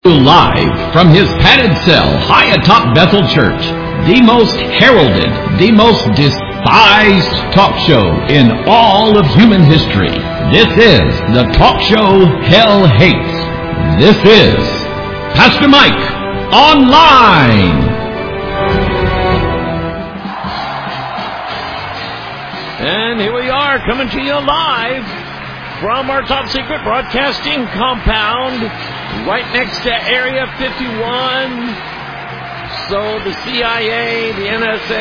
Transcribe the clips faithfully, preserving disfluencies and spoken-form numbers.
Live from his padded cell high atop Bethel Church, the most heralded, the most despised talk show in all of human history. This is the talk show hell hates. This is Pastor Mike Online. And here we are, coming to you live from our top secret broadcasting compound, right next to Area fifty-one. So the C I A, the N S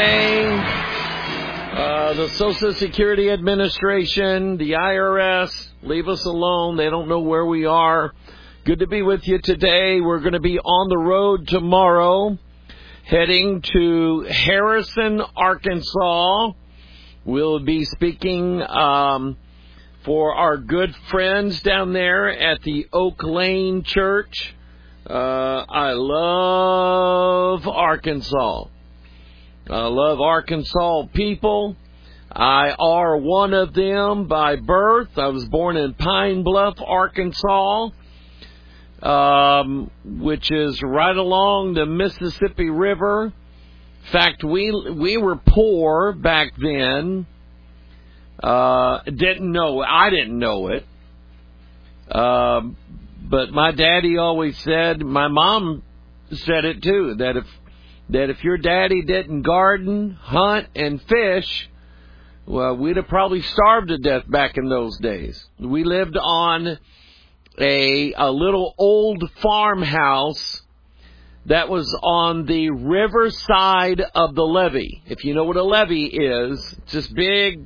A, uh, the Social Security Administration, the I R S, leave us alone. They don't know where we are. Good to be with you today. We're going to be on the road tomorrow, heading to Harrison, Arkansas. We'll be speaking um, for our good friends down there at the Oak Lane Church. Uh, I love Arkansas. I love Arkansas people. I are one of them by birth. I was born in Pine Bluff, Arkansas, um, which is right along the Mississippi River. In fact, we we were poor back then. Uh, didn't know. I didn't know it. Uh, but my daddy always said, my mom said it too, that if that if your daddy didn't garden, hunt, and fish, well, we'd have probably starved to death back in those days. We lived on a a little old farmhouse that was on the river side of the levee. If you know what a levee is, it's this big,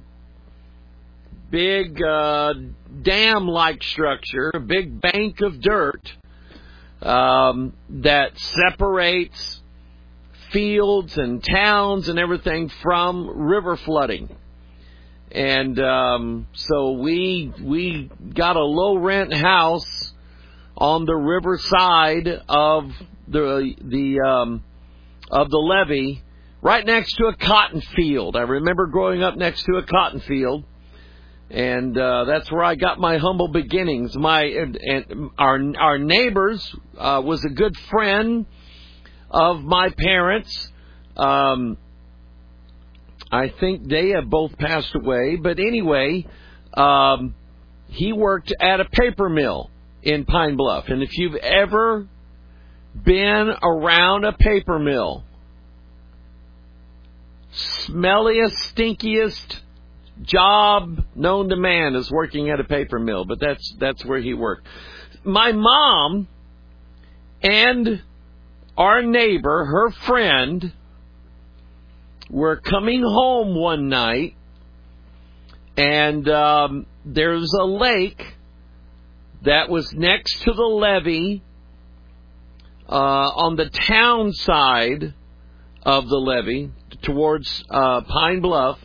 big uh, dam-like structure, a big bank of dirt um, that separates fields and towns and everything from river flooding. And um, so we we got a low-rent house on the river side of the the um, of the levee, right next to a cotton field. I remember growing up next to a cotton field, and uh, that's where I got my humble beginnings. My and, and our our neighbors uh, was a good friend of my parents. Um, I think they have both passed away, but anyway, um, he worked at a paper mill in Pine Bluff, and if you've ever been around a paper mill, smelliest, stinkiest job known to man is working at a paper mill, but that's that's where he worked. My mom and our neighbor, her friend, were coming home one night, and um, there's a lake that was next to the levee uh, on the town side of the levee towards uh, Pine Bluff.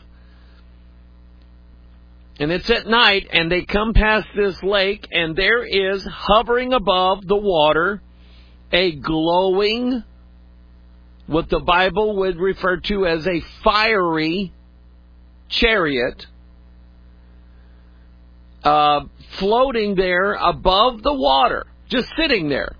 And it's at night, and they come past this lake, and there is, hovering above the water, a glowing, what the Bible would refer to as a fiery chariot, uh, floating there above the water, just sitting there.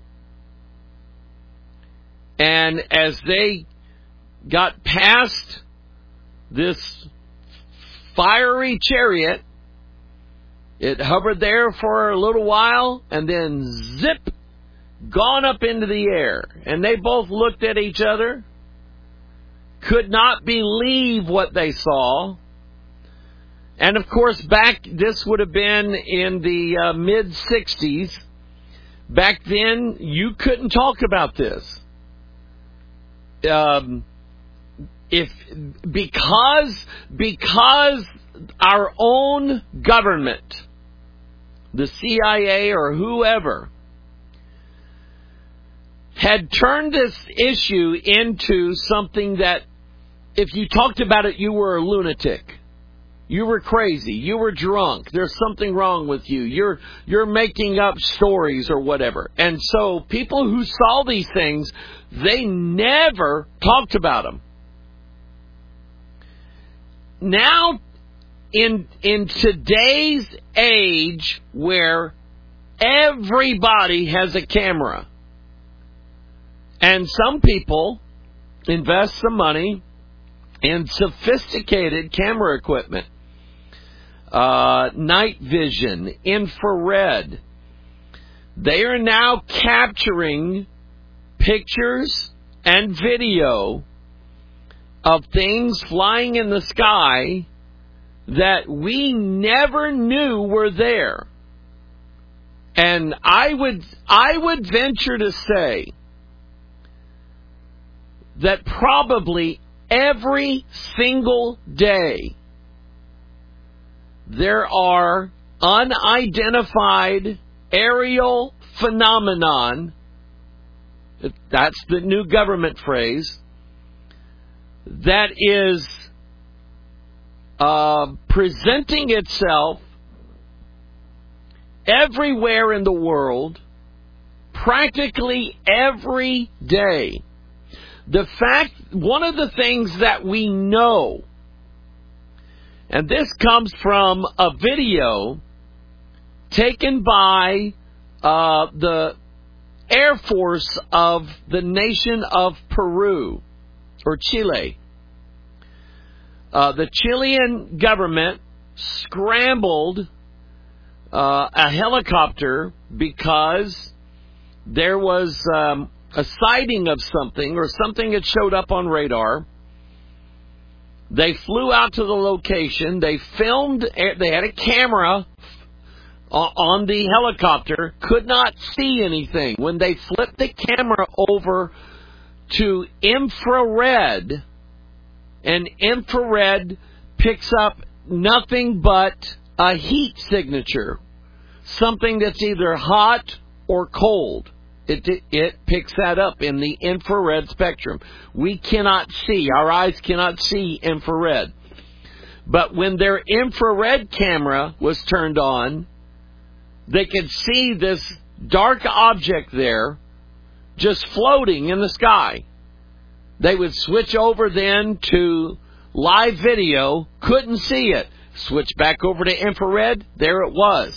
And as they got past this fiery chariot, it hovered there for a little while and then zip, gone up into the air. And they both looked at each other, could not believe what they saw. And of course, back, this would have been in the uh, mid sixties. Back then, you couldn't talk about this. Um, if because because our own government, the C I A or whoever, had turned this issue into something that if you talked about it, you were a lunatic. You were crazy. You were drunk. There's something wrong with you. You're you're making up stories or whatever. And so people who saw these things, they never talked about them. Now, in in today's age where everybody has a camera, And some people invest some money in sophisticated camera equipment, uh, night vision, infrared. They are now capturing pictures and video of things flying in the sky that we never knew were there. And I would I would venture to say that probably every single day there are unidentified aerial phenomenon, that's the new government phrase, that is uh, presenting itself everywhere in the world, practically every day. The fact, one of the things that we know, and this comes from a video taken by uh, the Air Force of the nation of Peru, or Chile. Uh, the Chilean government scrambled uh, a helicopter because there was um, a sighting of something, or something had showed up on radar. They flew out to the location. They filmed. They had a camera on the helicopter. Could not see anything. When they flipped the camera over to infrared, and infrared picks up nothing but a heat signature, something that's either hot or cold. It, it it picks that up in the infrared spectrum. We cannot see. Our eyes cannot see infrared. But when their infrared camera was turned on, they could see this dark object there just floating in the sky. They would switch over then to live video, couldn't see it. Switch back over to infrared, there it was.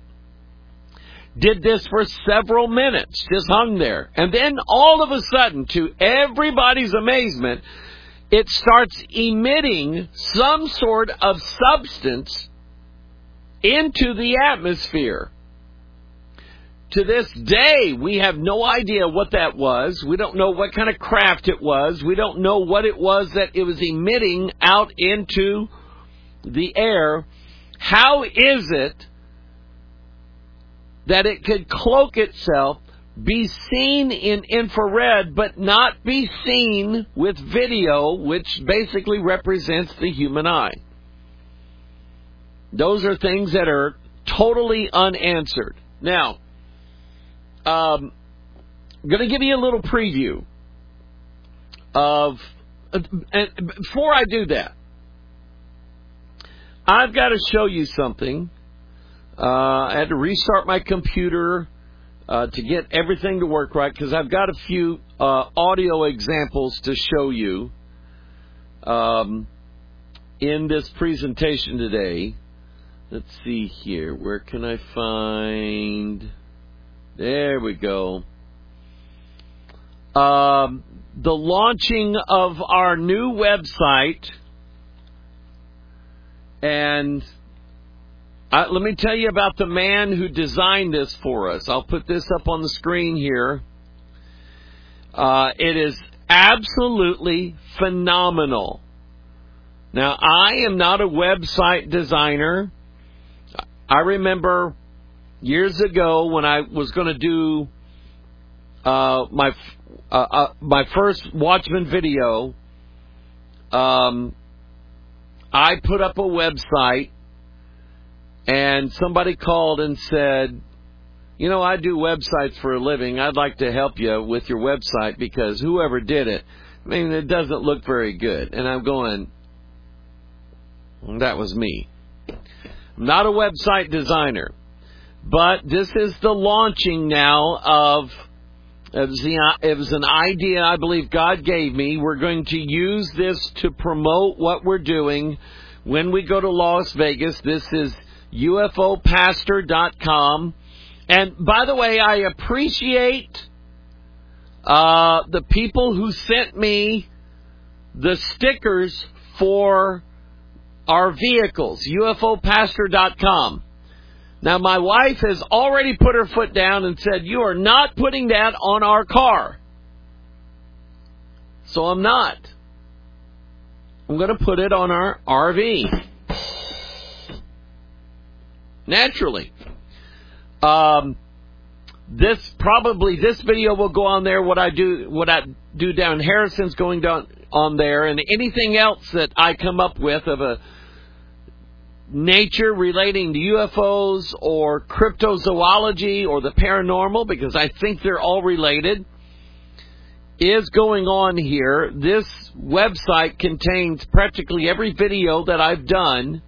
Did this for several minutes, just hung there. And then all of a sudden, to everybody's amazement, it starts emitting some sort of substance into the atmosphere. To this day, we have no idea what that was. We don't know what kind of craft it was. We don't know what it was that it was emitting out into the air. How is it that it could cloak itself, be seen in infrared, but not be seen with video, which basically represents the human eye? Those are things that are totally unanswered. Now, um, I'm going to give you a little preview of, and before I do that, I've got to show you something. Uh, I had to restart my computer uh, to get everything to work right, because I've got a few uh, audio examples to show you um, in this presentation today. Let's see here. Where can I find... There we go. Um, the launching of our new website. And I, let me tell you about the man who designed this for us. I'll put this up on the screen here. Uh, it is absolutely phenomenal. Now, I am not a website designer. I remember years ago when I was going to do uh, my uh, uh, my first Watchman video, um, I put up a website, and somebody called and said, you know, I do websites for a living. I'd like to help you with your website because whoever did it, I mean, it doesn't look very good. And I'm going, well, that was me. I'm not a website designer. But this is the launching now of, it was, the, it was an idea I believe God gave me. We're going to use this to promote what we're doing when we go to Las Vegas. This is U F O pastor dot com. And by the way, I appreciate uh, the people who sent me the stickers for our vehicles, U F O pastor dot com. Now, my wife has already put her foot down and said, you are not putting that on our car. So I'm not. I'm going to put it on our R V. Naturally. Um, this probably, this video will go on there. What I do, what I do down Harrison's going down on there, and anything else that I come up with of a nature relating to U F Os or cryptozoology or the paranormal, because I think they're all related, is going on here. This website contains practically every video that I've done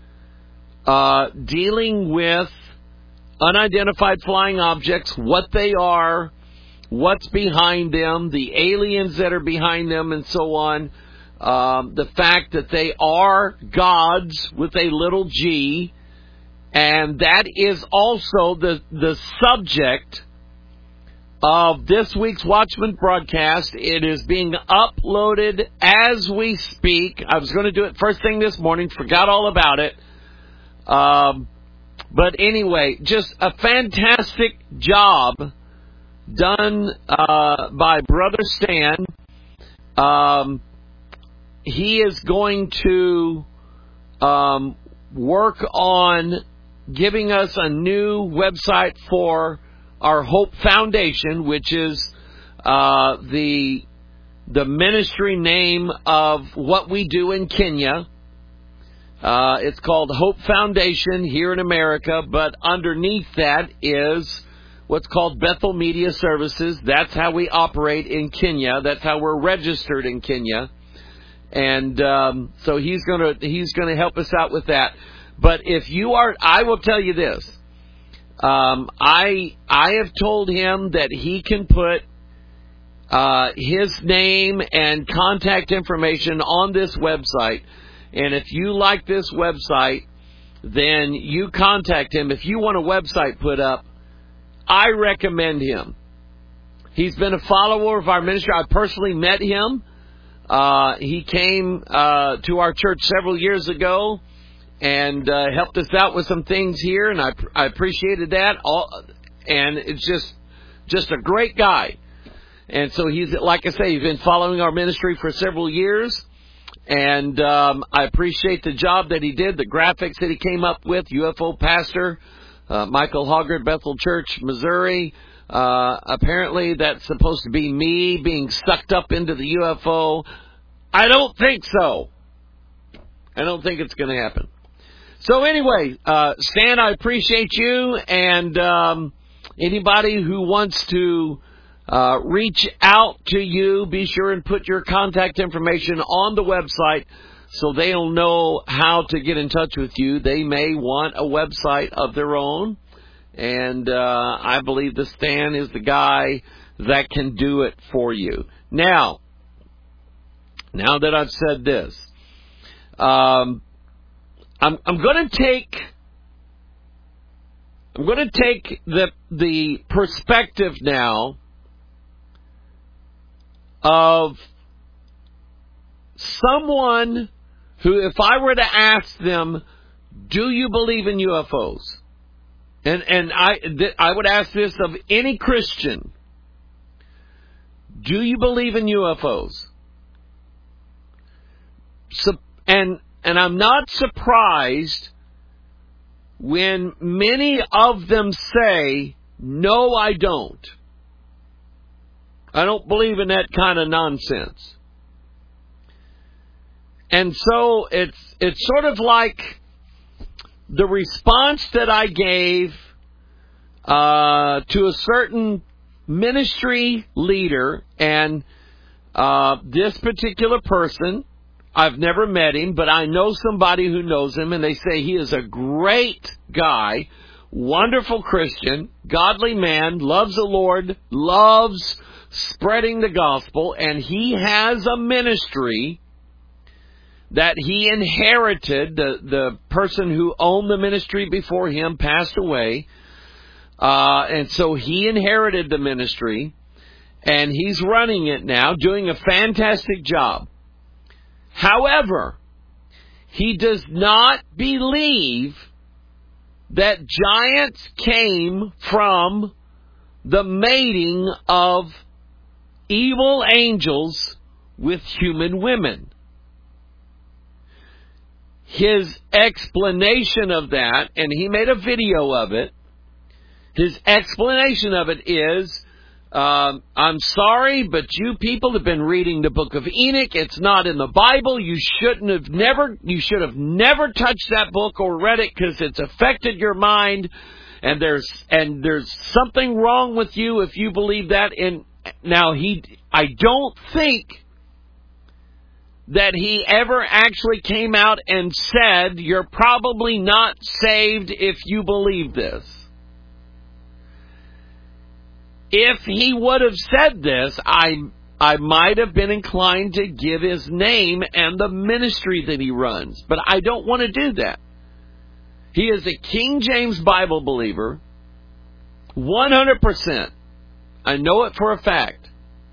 uh, dealing with unidentified flying objects, what they are, what's behind them, the aliens that are behind them, and so on. Um, the fact that they are gods with a little g, and that is also the the subject of this week's Watchman broadcast. It is being uploaded as we speak. I was going to do it first thing this morning, forgot all about it. Um, but anyway, just a fantastic job done uh, by Brother Stan. Um, he is going to um, work on giving us a new website for our Hope Foundation, which is uh, the the ministry name of what we do in Kenya. Uh, it's called Hope Foundation here in America, but underneath that is what's called Bethel Media Services. That's how we operate in Kenya. That's how we're registered in Kenya. And um, so he's gonna he's gonna help us out with that. But if you are, I will tell you this. Um, I I have told him that he can put uh, his name and contact information on this website. And if you like this website, then you contact him. If you want a website put up, I recommend him. He's been a follower of our ministry. I personally met him. Uh, he came uh, to our church several years ago and uh, helped us out with some things here, and I, I appreciated that. All, and it's just just a great guy. And so he's, like I say, he's been following our ministry for several years. And um, I appreciate the job that he did, the graphics that he came up with. U F O Pastor, uh, Michael Hoggard, Bethel Church, Missouri. Uh, apparently that's supposed to be me being sucked up into the U F O. I don't think so. I don't think it's going to happen. So anyway, uh, Stan, I appreciate you. And um, anybody who wants to Uh, reach out to you, be sure and put your contact information on the website so they'll know how to get in touch with you. They may want a website of their own, and uh, I believe the Stan is the guy that can do it for you. Now, now that I've said this, um, I'm, I'm going to take I'm going to take the the perspective now of someone who, if I were to ask them, do you believe in U F Os? And and I th- I would ask this of any Christian. Do you believe in U F Os? So, and and I'm not surprised when many of them say, no, I don't. I don't believe in that kind of nonsense. And so it's it's sort of like the response that I gave uh, to a certain ministry leader, and uh, this particular person, I've never met him, but I know somebody who knows him, and they say he is a great guy, wonderful Christian, godly man, loves the Lord, loves spreading the gospel, and he has a ministry that he inherited. The, the person who owned the ministry before him passed away, uh, and so he inherited the ministry, And he's running it now, doing a fantastic job. However, he does not believe that giants came from the mating of evil angels with human women. His explanation of that, and he made a video of it, his explanation of it is, um, I'm sorry, but you people have been reading the book of Enoch. It's not in the Bible. You shouldn't have never, you should have never touched that book or read it because it's affected your mind. And there's, and there's something wrong with you if you believe that. And now he, I don't think that he ever actually came out and said, you're probably not saved if you believe this. If he would have said this, I I might have been inclined to give his name and the ministry that he runs. But I don't want to do that. He is a King James Bible believer, one hundred percent. I know it for a fact.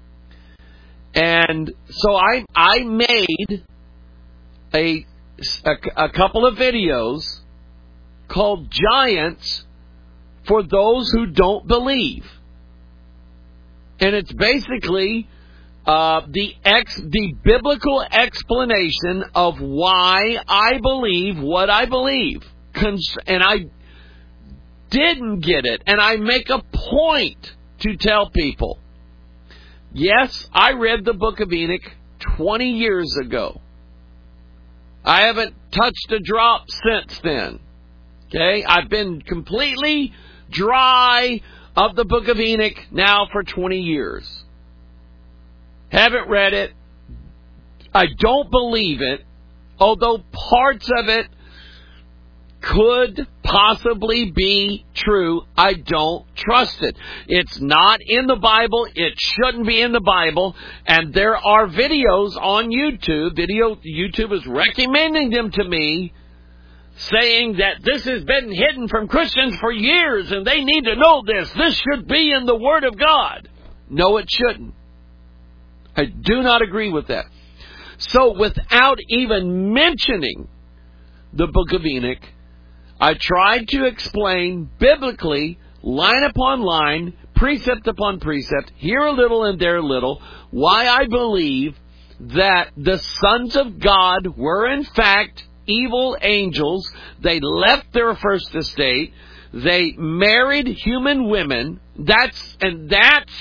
And so I I made a, a, a couple of videos called Giants for Those Who Don't Believe. And it's basically uh, the ex, the biblical explanation of why I believe what I believe. Cons- and I didn't get it. And I make a point to tell people, yes, I read the book of Enoch twenty years ago. I haven't touched a drop since then. Okay? I've been completely dry of the book of Enoch now for twenty years. Haven't read it. I don't believe it. Although parts of it could possibly be true, I don't trust it. It's not in the Bible. It shouldn't be in the Bible. And there are videos on YouTube. Video YouTube is recommending them to me, saying that this has been hidden from Christians for years and they need to know this. This should be in the Word of God. No, it shouldn't. I do not agree with that. So without even mentioning the book of Enoch, I tried to explain biblically, line upon line, precept upon precept, here a little and there a little, why I believe that the sons of God were in fact evil angels. They left their first estate. They married human women. That's, and that's,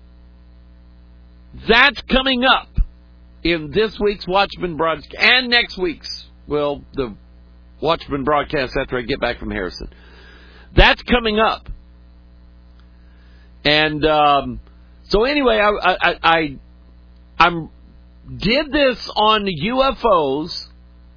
that's coming up in this week's Watchman broadcast and next week's, well, the Watchman broadcast after I get back from Harrison. That's coming up. And, um, so anyway, I, I, I, I'm, did this on U F Os.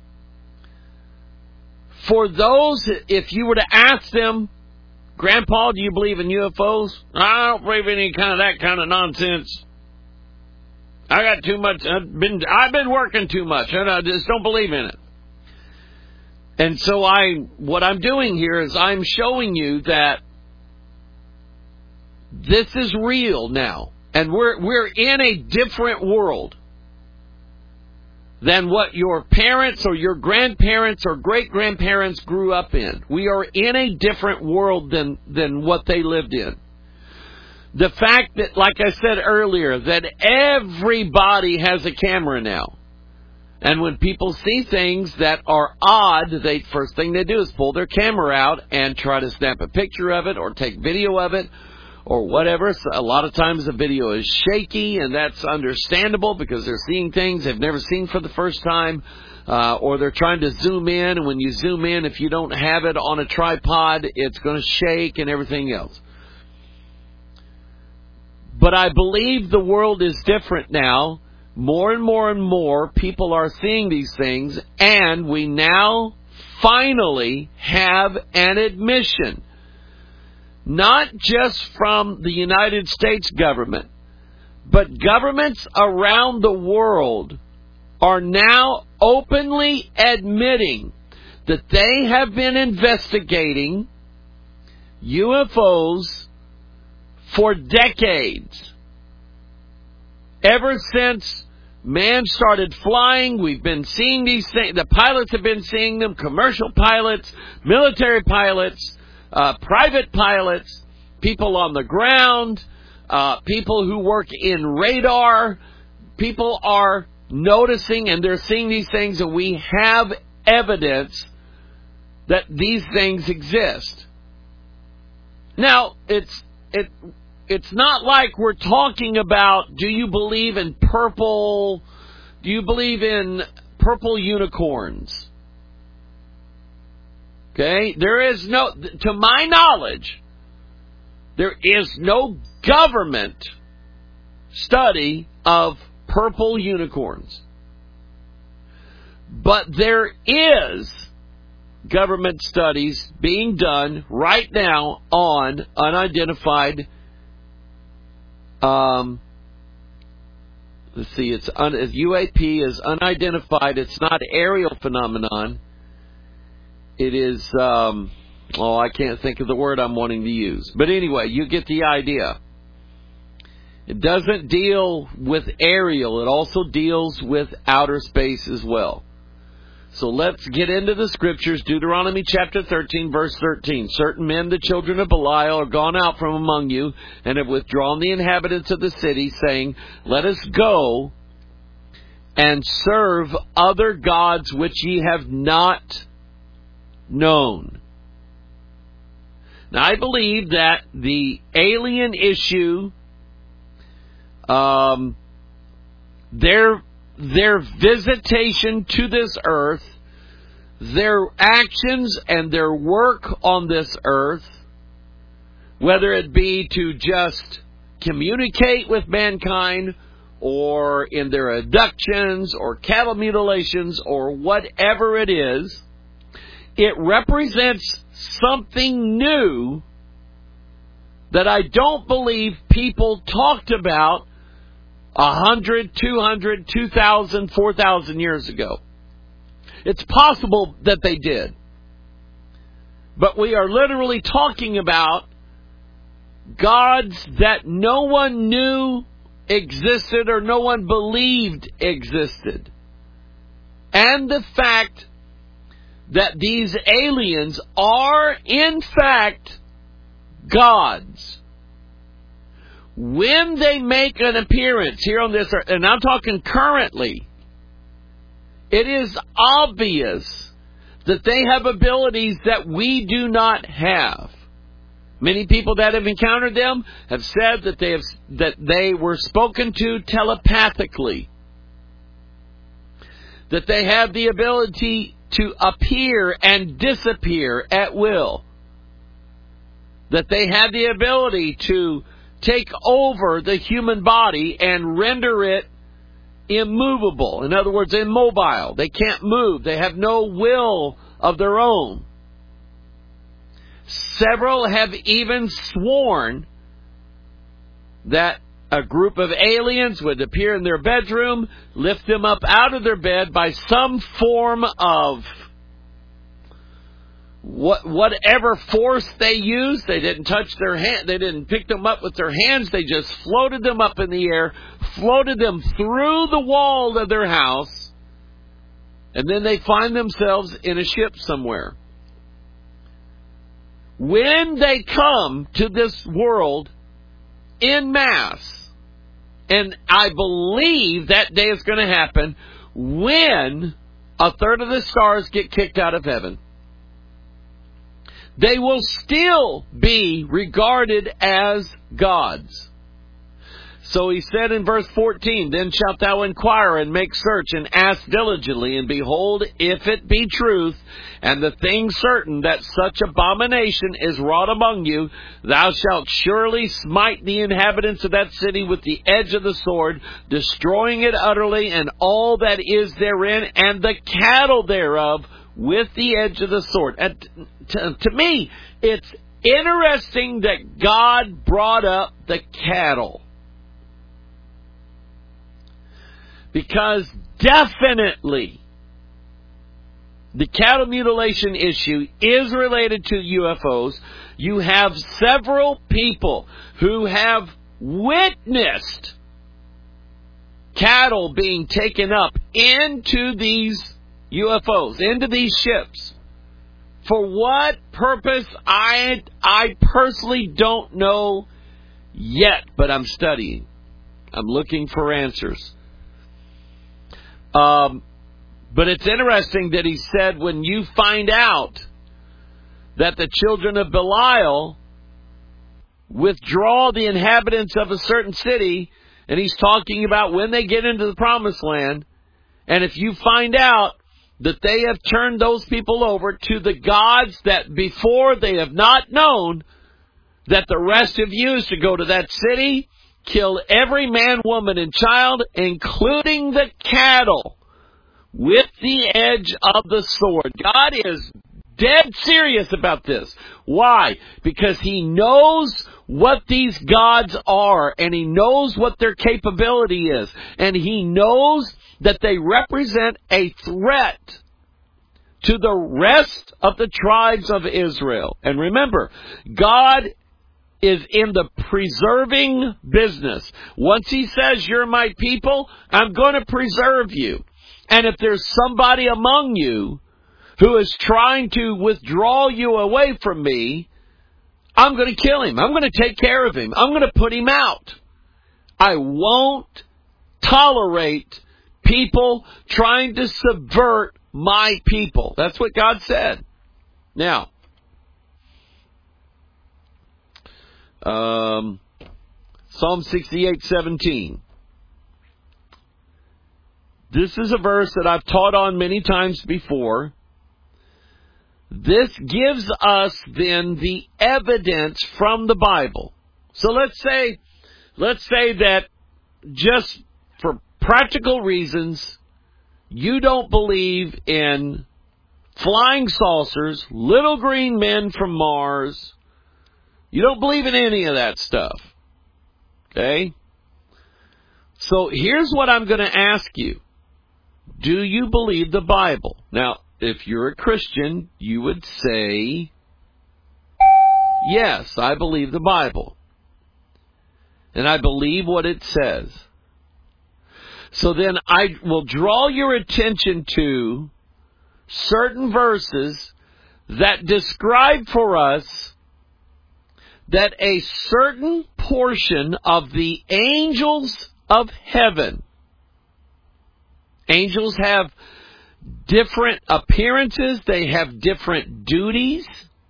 For those, if you were to ask them, Grandpa, do you believe in U F Os? I don't believe in any kind of that kind of nonsense. I got too much. I've been I've been working too much, and I just don't believe in it. And so I, what I'm doing here is I'm showing you that this is real now, and we're we're in a different world than what your parents or your grandparents or great-grandparents grew up in. We are in a different world than, than what they lived in. The fact that, like I said earlier, that everybody has a camera now. And when people see things that are odd, the first thing they do is pull their camera out and try to snap a picture of it or take video of it or whatever. So a lot of times the video is shaky, and that's understandable because they're seeing things they've never seen for the first time, uh, or they're trying to zoom in, and when you zoom in, if you don't have it on a tripod, it's going to shake and everything else. But I believe the world is different now. More and more and more people are seeing these things, and we now finally have an admission. Not just from the United States government, but governments around the world are now openly admitting that they have been investigating U F Os for decades. ever since man started flying, we've been seeing these things. The pilots have been seeing them, commercial pilots, military pilots, uh, private pilots, people on the ground, uh, people who work in radar. People are noticing and they're seeing these things, and we have evidence that these things exist. Now, it's it it's not like we're talking about, do you believe in purple, do you believe in purple unicorns? Okay? There is no, to my knowledge, there is no government study of purple unicorns. But there is government studies being done right now on unidentified, um, let's see, it's un, U A P is unidentified. It's not aerial phenomenon. It is, um, oh, I can't think of the word I'm wanting to use. But anyway, you get the idea. It doesn't deal with aerial. It also deals with outer space as well. So let's get into the scriptures. Deuteronomy chapter thirteen, verse thirteen. Certain men, the children of Belial, are gone out from among you, and have withdrawn the inhabitants of the city, saying, let us go and serve other gods which ye have not known. Now, I believe that the alien issue, um, their Their visitation to this earth, their actions and their work on this earth, whether it be to just communicate with mankind, or in their abductions, or cattle mutilations, or whatever it is, it represents something new that I don't believe people talked about A hundred, two hundred, two thousand, four thousand years ago. It's possible that they did. But we are literally talking about gods that no one knew existed or no one believed existed. And the fact that these aliens are, in fact, gods. When they make an appearance here on this earth, and I'm talking currently, it is obvious that they have abilities that we do not have. Many people that have encountered them have said that they have that they were spoken to telepathically. That they have the ability to appear and disappear at will. That they have the ability to take over the human body and render it immovable. In other words, immobile. They can't move. They have no will of their own. Several have even sworn that a group of aliens would appear in their bedroom, lift them up out of their bed by some form of What, whatever force they used. They didn't touch their hand. They didn't pick them up with their hands. They just floated them up in the air, floated them through the wall of their house, and then they find themselves in a ship somewhere. When they come to this world en masse, and I believe that day is going to happen when a third of the stars get kicked out of heaven, they will still be regarded as gods. So he said in verse fourteen, then shalt thou inquire and make search and ask diligently, and behold, if it be truth, and the thing certain that such abomination is wrought among you, thou shalt surely smite the inhabitants of that city with the edge of the sword, destroying it utterly, and all that is therein, and the cattle thereof, with the edge of the sword. And to, to me, it's interesting that God brought up the cattle. Because definitely the cattle mutilation issue is related to U F Os. You have several people who have witnessed cattle being taken up into these U F Os, into these ships. For what purpose, I I personally don't know yet, but I'm studying. I'm looking for answers. Um, but it's interesting that he said, when you find out that the children of Belial withdraw the inhabitants of a certain city, and he's talking about when they get into the promised land, and if you find out that they have turned those people over to the gods that before they have not known, that the rest of you is to go to that city, kill every man, woman, and child, including the cattle, with the edge of the sword. God is dead serious about this. Why? Because He knows what these gods are, and He knows what their capability is, and He knows that they represent a threat to the rest of the tribes of Israel. And remember, God is in the preserving business. Once He says, you're my people, I'm going to preserve you. And if there's somebody among you who is trying to withdraw you away from me, I'm going to kill him. I'm going to take care of him. I'm going to put him out. I won't tolerate people trying to subvert my people. That's what God said. Now, um, Psalm sixty-eight seventeen. This is a verse that I've taught on many times before. This gives us then the evidence from the Bible. So let's say, let's say that just for practical reasons, you don't believe in flying saucers, little green men from Mars. You don't believe in any of that stuff. Okay? So here's what I'm going to ask you. Do you believe the Bible? Now, if you're a Christian, you would say, yes, I believe the Bible. And I believe what it says. So then I will draw your attention to certain verses that describe for us that a certain portion of the angels of heaven, angels have different appearances, they have different duties,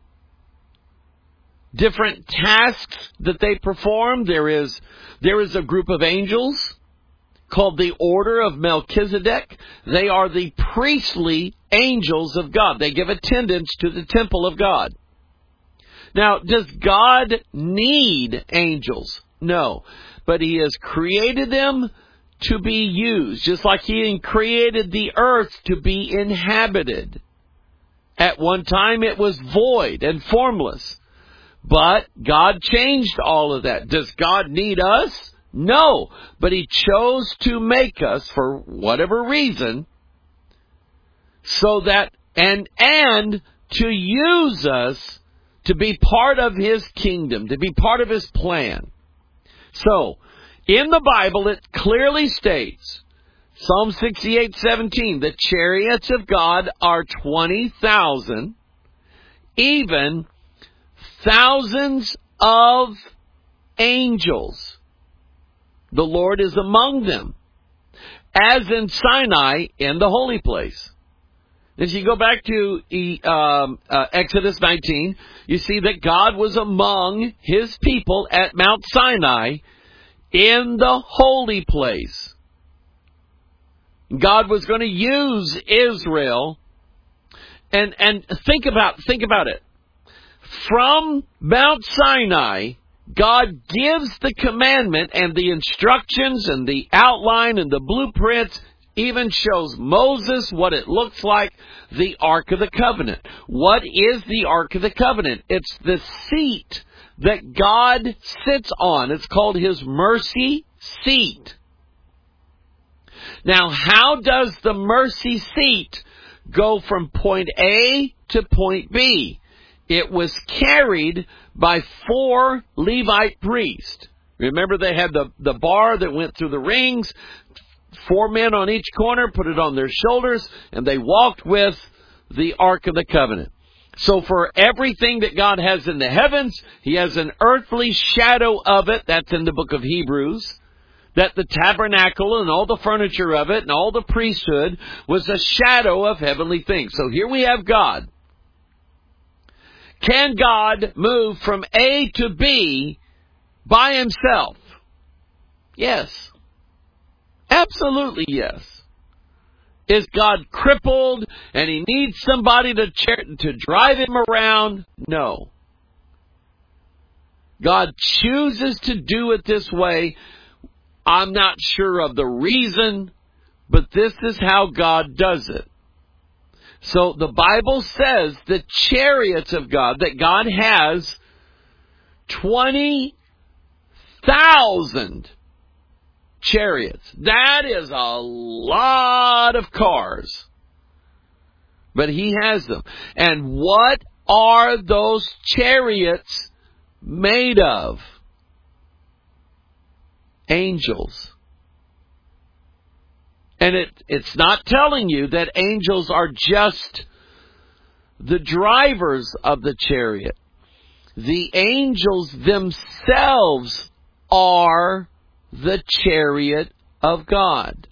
different tasks that they perform. There is, there is a group of angels called the Order of Melchizedek. They are the priestly angels of God. They give attendance to the temple of God. Now, does God need angels? No. But He has created them to be used, just like He created the earth to be inhabited. At one time it was void and formless. But God changed all of that. Does God need us? No. But He chose to make us, for whatever reason, so that, and, and to use us to be part of His kingdom, to be part of His plan. So, in the Bible, it clearly states, Psalm sixty-eight seventeen, the chariots of God are twenty thousand, even thousands of angels. The Lord is among them, as in Sinai in the holy place. If you go back to um, uh, Exodus nineteen, you see that God was among His people at Mount Sinai in the holy place. God was going to use Israel, and and think about think about it. From Mount Sinai, God gives the commandment and the instructions and the outline and the blueprints, even shows Moses what it looks like, the Ark of the Covenant. What is the Ark of the Covenant? It's the seat that God sits on. It's called His mercy seat. Now, how does the mercy seat go from point A to point B? It was carried by four Levite priests. Remember, they had the, the bar that went through the rings. four men on each corner, put it on their shoulders, and they walked with the Ark of the Covenant. So for everything that God has in the heavens, He has an earthly shadow of it. That's in the book of Hebrews. That the tabernacle and all the furniture of it and all the priesthood was a shadow of heavenly things. So here we have God. Can God move from A to B by Himself? Yes. Absolutely yes. Is God crippled and He needs somebody to chair, to drive Him around? No. God chooses to do it this way. I'm not sure of the reason, but this is how God does it. So the Bible says the chariots of God, that God has twenty thousand chariots. That is a lot of cars. But He has them. And what are those chariots made of? Angels. And it, it's not telling you that angels are just the drivers of the chariot. The angels themselves are the chariot of God.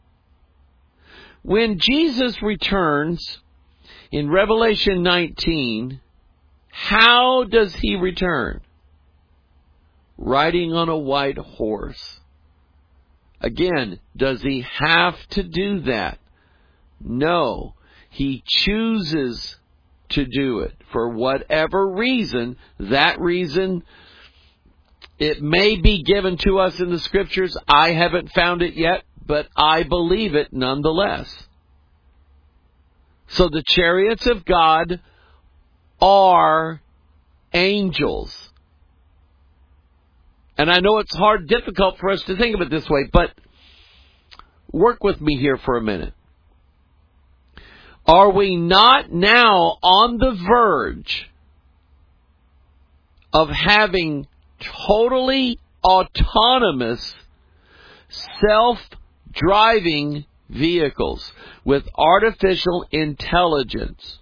When Jesus returns in Revelation nineteen, how does He return? Riding on a white horse. Again, does He have to do that? No. He chooses to do it for whatever reason. That reason, it may be given to us in the Scriptures. I haven't found it yet, but I believe it nonetheless. So the chariots of God are angels. And I know it's hard, difficult for us to think of it this way, but work with me here for a minute. Are we not now on the verge of having totally autonomous, self-driving vehicles with artificial intelligence?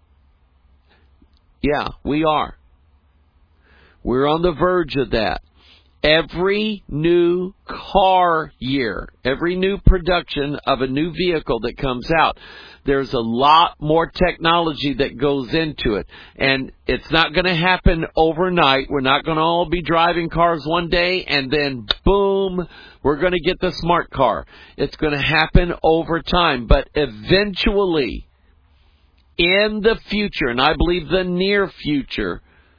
Yeah, we are. We're on the verge of that. Every new car year, every new production of a new vehicle that comes out, there's a lot more technology that goes into it. And it's not going to happen overnight. We're not going to all be driving cars one day and then, boom, we're going to get the smart car. It's going to happen over time. But eventually, in the future, and I believe the near future,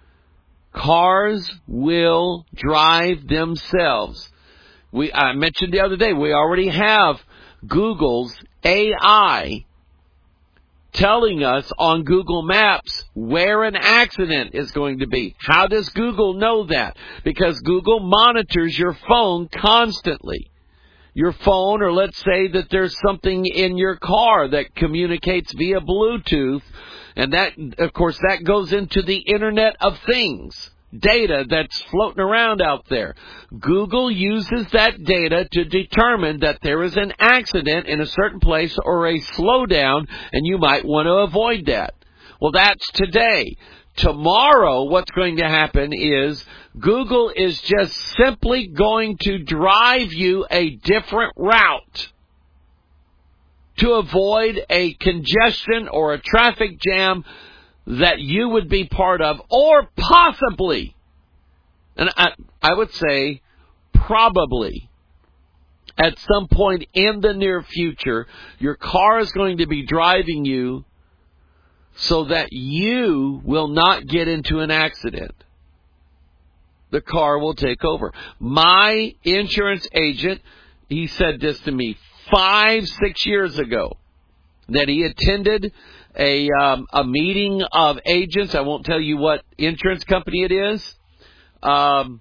cars will drive themselves. We I mentioned the other day, we already have Google's A I telling us on Google Maps where an accident is going to be. How does Google know that? Because Google monitors your phone constantly. Your phone, or let's say that there's something in your car that communicates via Bluetooth. And that, of course, that goes into the Internet of Things, data that's floating around out there. Google uses that data to determine that there is an accident in a certain place or a slowdown, and you might want to avoid that. Well, that's today. Tomorrow, what's going to happen is Google is just simply going to drive you a different route to avoid a congestion or a traffic jam that you would be part of, or possibly, and I, I would say probably, at some point in the near future, your car is going to be driving you so that you will not get into an accident. The car will take over. My insurance agent, he said this to me five, six years ago, that he attended a um, a meeting of agents. I won't tell you what insurance company it is. Um,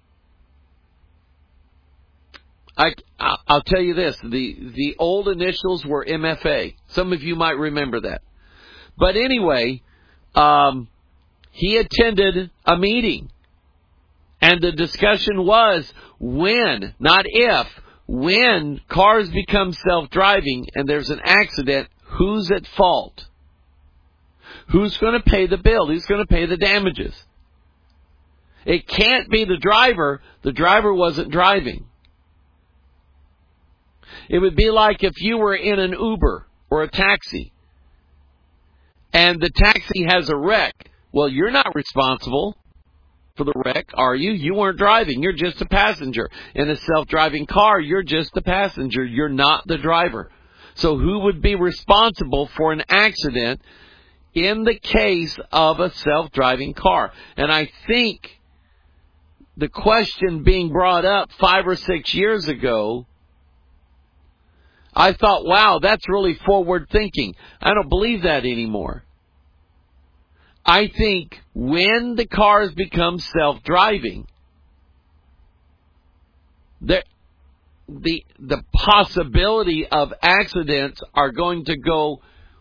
I I'll tell you this: the the old initials were M F A. Some of you might remember that. But anyway, um, he attended a meeting, and the discussion was when, not if, when cars become self-driving and there's an accident, who's at fault? Who's going to pay the bill? Who's going to pay the damages? It can't be the driver. The driver wasn't driving. It would be like if you were in an Uber or a taxi and the taxi has a wreck. Well, you're not responsible for the wreck, are you? You weren't driving. You're just a passenger. In a self-driving car, you're just the passenger. You're not the driver. So who would be responsible for an accident in the case of a self-driving car? And I think the question being brought up five or six years ago, I thought, wow, that's really forward thinking. I don't believe that anymore. I think when the cars become self-driving, the, the, the possibility of accidents are going to go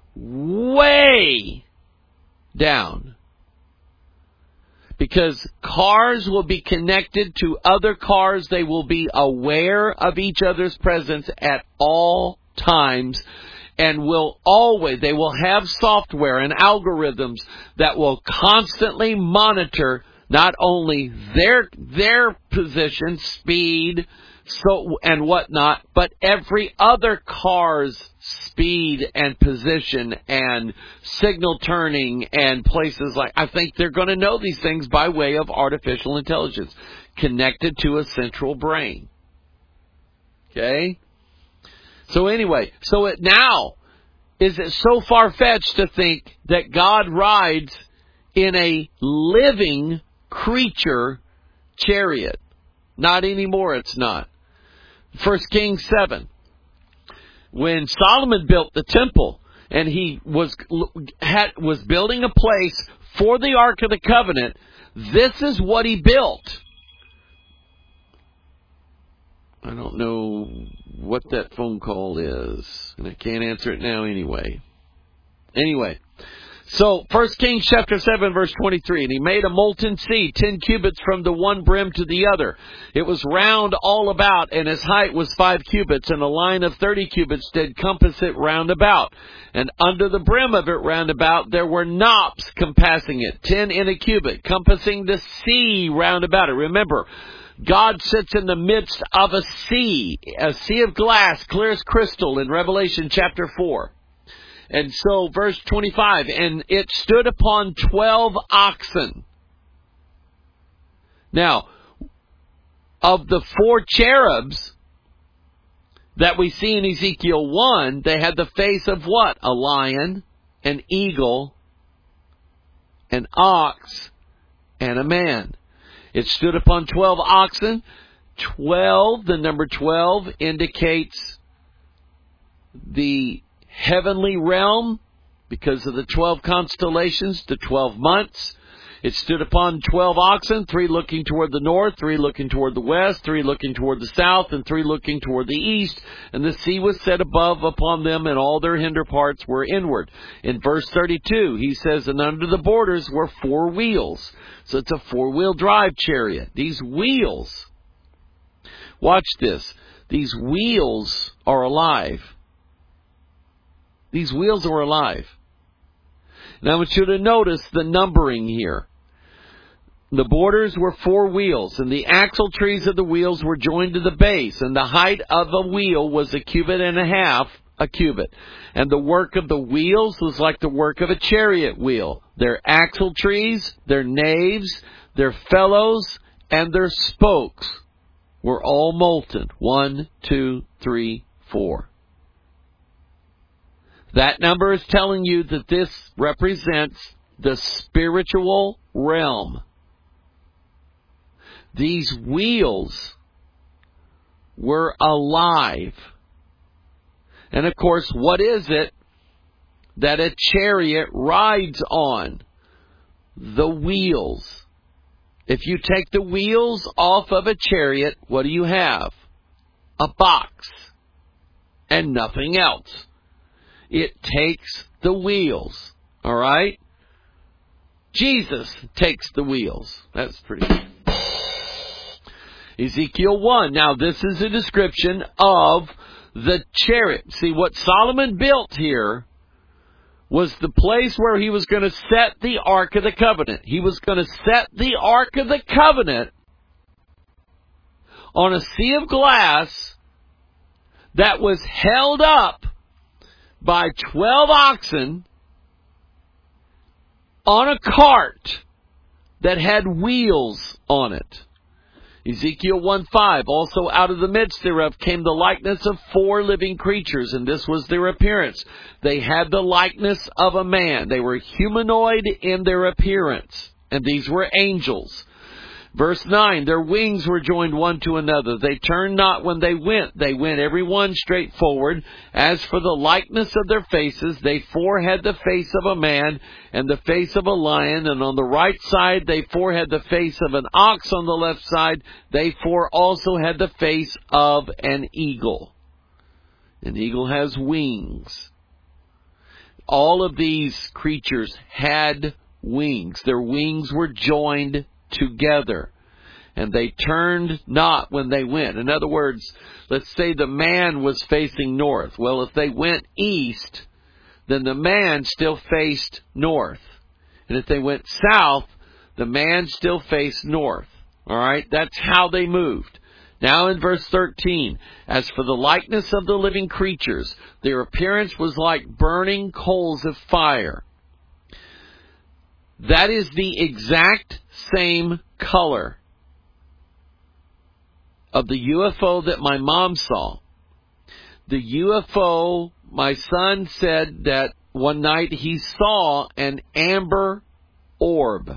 way down. Because cars will be connected to other cars. They will be aware of each other's presence at all times. And will always, they will have software and algorithms that will constantly monitor not only their their position, speed, so and whatnot, but every other car's speed and position and signal turning and places like. I think they're going to know these things by way of artificial intelligence connected to a central brain. Okay. So anyway, so it now, is it so far-fetched to think that God rides in a living creature chariot? Not anymore, it's not. First Kings seven. When Solomon built the temple and he was had, was building a place for the Ark of the Covenant, this is what he built. I don't know what that phone call is, and I can't answer it now anyway. Anyway, so First Kings chapter seven, verse twenty-three, and he made a molten sea, ten cubits from the one brim to the other. It was round all about, and its height was five cubits, and a line of thirty cubits did compass it round about. And under the brim of it round about there were knops compassing it, ten in a cubit, compassing the sea round about it. Remember, God sits in the midst of a sea, a sea of glass, clear as crystal in Revelation chapter four. And so, verse twenty-five, and it stood upon twelve oxen. Now, of the four cherubs that we see in Ezekiel one, they had the face of what? A lion, an eagle, an ox, and a man. It stood upon twelve oxen. Twelve, the number twelve, indicates the heavenly realm because of the twelve constellations, the twelve months. It stood upon twelve oxen, three looking toward the north, three looking toward the west, three looking toward the south, and three looking toward the east. And the sea was set above upon them, and all their hinder parts were inward. In verse thirty-two, he says, and under the borders were four wheels. So it's a four-wheel drive chariot. These wheels, watch this, these wheels are alive. These wheels are alive. Now I want you to notice the numbering here. The borders were four wheels, and the axle trees of the wheels were joined to the base, and the height of a wheel was a cubit and a half, a cubit. And the work of the wheels was like the work of a chariot wheel. Their axle trees, their naves, their felloes, and their spokes were all molten. One, two, three, four. That number is telling you that this represents the spiritual realm. These wheels were alive. And of course, what is it that a chariot rides on? The wheels. If you take the wheels off of a chariot, what do you have? A box. And nothing else. It takes the wheels. All right? Jesus takes the wheels. That's pretty good. Ezekiel one. Now, this is a description of the chariot. See, what Solomon built here was the place where he was going to set the Ark of the Covenant. He was going to set the Ark of the Covenant on a sea of glass that was held up by twelve oxen on a cart that had wheels on it. Ezekiel one five, also out of the midst thereof came the likeness of four living creatures, and this was their appearance. They had the likeness of a man. They were humanoid in their appearance, and these were angels. Verse nine, their wings were joined one to another. They turned not when they went. They went every one straight forward. As for the likeness of their faces, they four had the face of a man and the face of a lion. And on the right side, they four had the face of an ox. On the left side, they four also had the face of an eagle. An eagle has wings. All of these creatures had wings. Their wings were joined together, and they turned not when they went. In other words, let's say the man was facing north. Well, if they went east, then the man still faced north. And if they went south, the man still faced north. All right? That's how they moved. Now in verse thirteen, as for the likeness of the living creatures, their appearance was like burning coals of fire. That is the exact same color of the U F O that my mom saw. The U F O, my son said that one night he saw an amber orb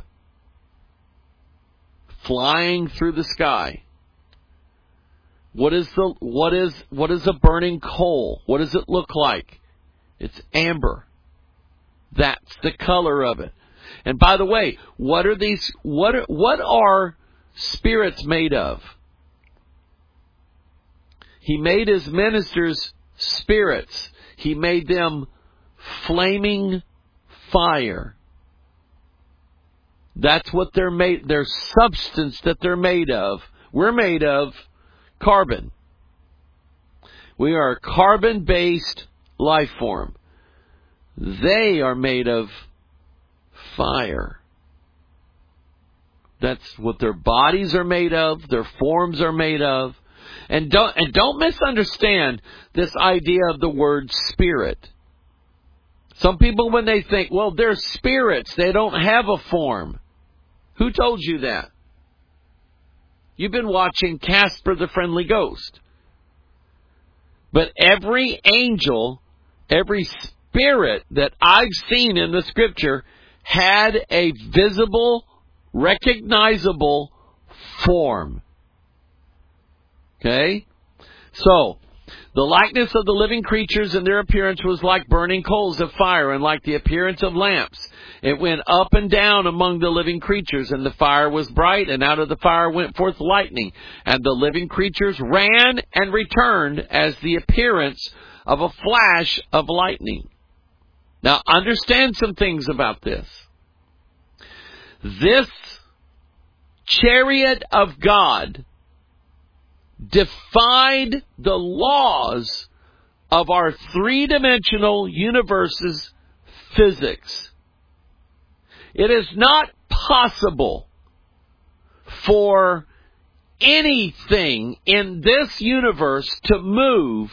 flying through the sky. What is the what is what is a burning coal? What does it look like? It's amber. That's the color of it. And by the way, what are these, what are, what are spirits made of? He made his ministers spirits. He made them flaming fire. That's what they're made, their substance that they're made of. We're made of carbon. We are a carbon-based life form. They are made of fire. That's what their bodies are made of, their forms are made of. And don't and don't misunderstand this idea of the word spirit. Some people, when they think, well, they're spirits, they don't have a form. Who told you that? You've been watching Casper the Friendly Ghost. But every angel, every spirit that I've seen in the Scripture had a visible, recognizable form. Okay? So, the likeness of the living creatures and their appearance was like burning coals of fire and like the appearance of lamps. It went up and down among the living creatures, and the fire was bright, and out of the fire went forth lightning. And the living creatures ran and returned as the appearance of a flash of lightning. Now, understand some things about this. This chariot of God defied the laws of our three-dimensional universe's physics. It is not possible for anything in this universe to move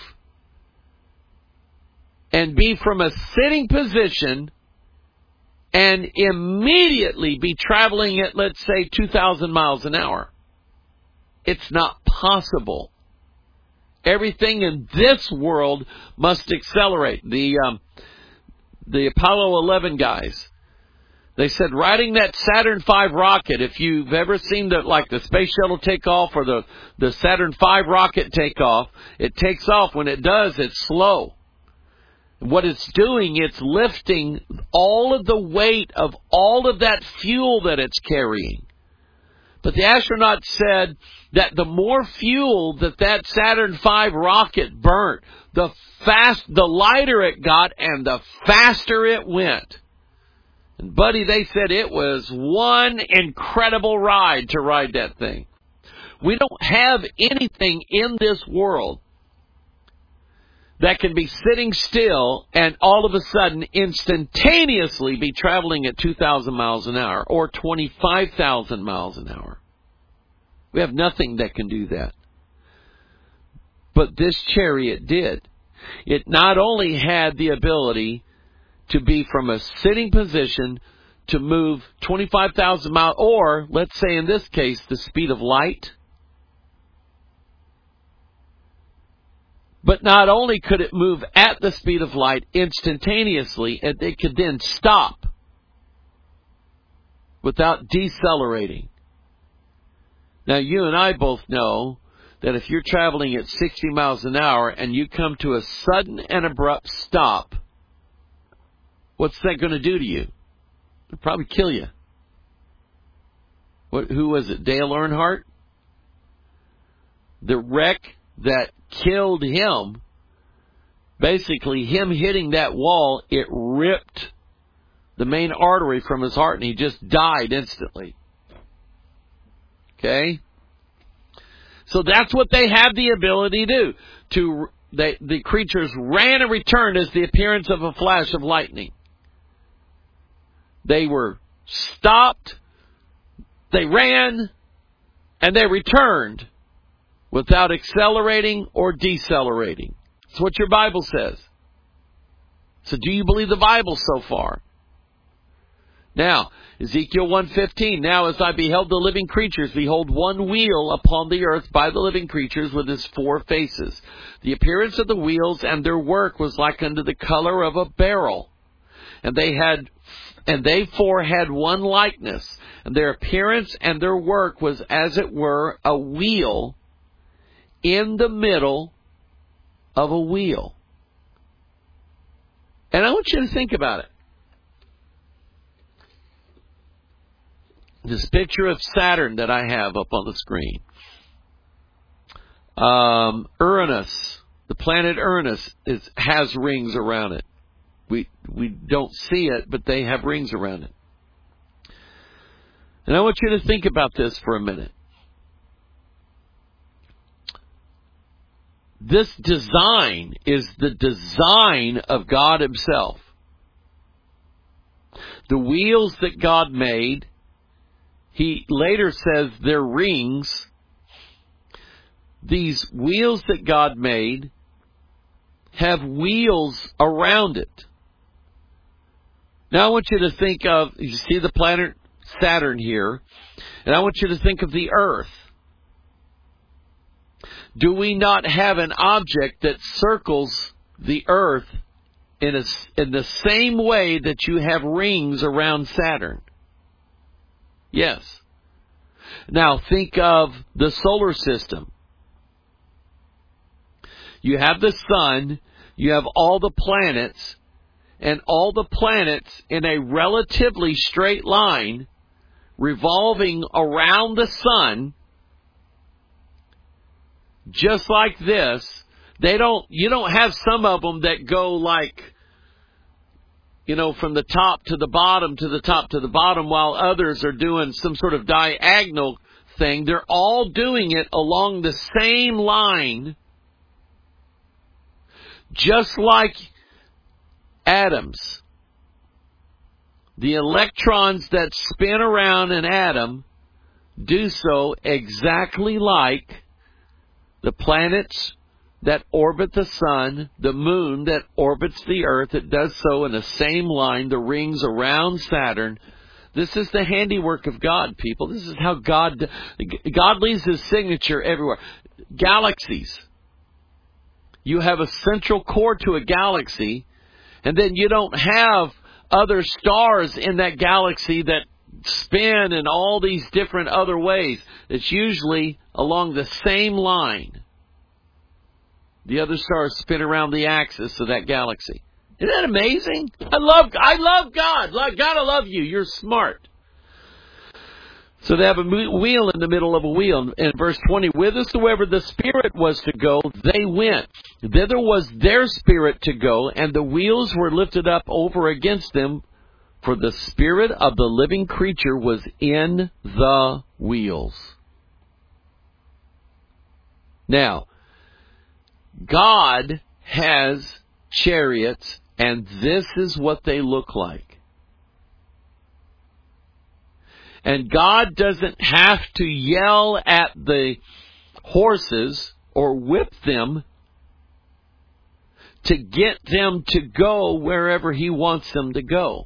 and be from a sitting position and immediately be traveling at, let's say, two thousand miles an hour. It's not possible. Everything in this world must accelerate. The um, the Apollo eleven guys, they said riding that Saturn five rocket, if you've ever seen the like the space shuttle take off or the, the Saturn five rocket take off, it takes off. When it does, it's slow. What it's doing, it's lifting all of the weight of all of that fuel that it's carrying. But the astronauts said that the more fuel that that Saturn five rocket burnt, the fast, the lighter it got and the faster it went. And buddy, they said it was one incredible ride to ride that thing. We don't have anything in this world that can be sitting still and all of a sudden instantaneously be traveling at two thousand miles an hour or twenty-five thousand miles an hour. We have nothing that can do that. But this chariot did. It not only had the ability to be from a sitting position to move twenty-five thousand miles, or let's say in this case, the speed of light. But not only could it move at the speed of light instantaneously, it could then stop without decelerating. Now, you and I both know that if you're traveling at sixty miles an hour and you come to a sudden and abrupt stop, what's that going to do to you? It'll probably kill you. What, who was it? Dale Earnhardt? The wreck that killed him, basically him hitting that wall, it ripped the main artery from his heart and he just died instantly. Okay? So that's what they have the ability to do. To, they, the creatures ran and returned as the appearance of a flash of lightning. They were stopped, they ran, and they returned without accelerating or decelerating. That's what your Bible says. So do you believe the Bible so far? Now, Ezekiel one fifteen, now as I beheld the living creatures, behold one wheel upon the earth by the living creatures with his four faces. The appearance of the wheels and their work was like unto the color of a beryl. And they had, and they four had one likeness, and their appearance and their work was as it were a wheel in the middle of a wheel. And I want you to think about it. This picture of Saturn that I have up on the screen. Um, Uranus, the planet Uranus, is, has rings around it. We we don't see it, but they have rings around it. And I want you to think about this for a minute. This design is the design of God Himself. The wheels that God made, He later says they're rings. These wheels that God made have wheels around it. Now I want you to think of, you see the planet Saturn here, and I want you to think of the Earth. Do we not have an object that circles the Earth in, a, in the same way that you have rings around Saturn? Yes. Now think of the solar system. You have the sun, you have all the planets, and all the planets in a relatively straight line revolving around the sun, just like this. They don't, you don't have some of them that go like, you know, from the top to the bottom to the top to the bottom, while others are doing some sort of diagonal thing. They're all doing it along the same line, just like atoms. The electrons that spin around an atom do so exactly like the planets that orbit the sun, the moon that orbits the earth. It does so in the same line, the rings around Saturn. This is the handiwork of God, people. This is how God, God leaves His signature everywhere. Galaxies. You have a central core to a galaxy, and then you don't have other stars in that galaxy that spin in all these different other ways. It's usually along the same line. The other stars spin around the axis of that galaxy. Isn't that amazing? I love, I love God. God, I love you. You're smart. So they have a wheel in the middle of a wheel. In verse twenty, whithersoever the Spirit was to go, they went. Thither was their spirit to go, and the wheels were lifted up over against them, for the spirit of the living creature was in the wheels. Now, God has chariots, and this is what they look like. And God doesn't have to yell at the horses or whip them to get them to go wherever He wants them to go.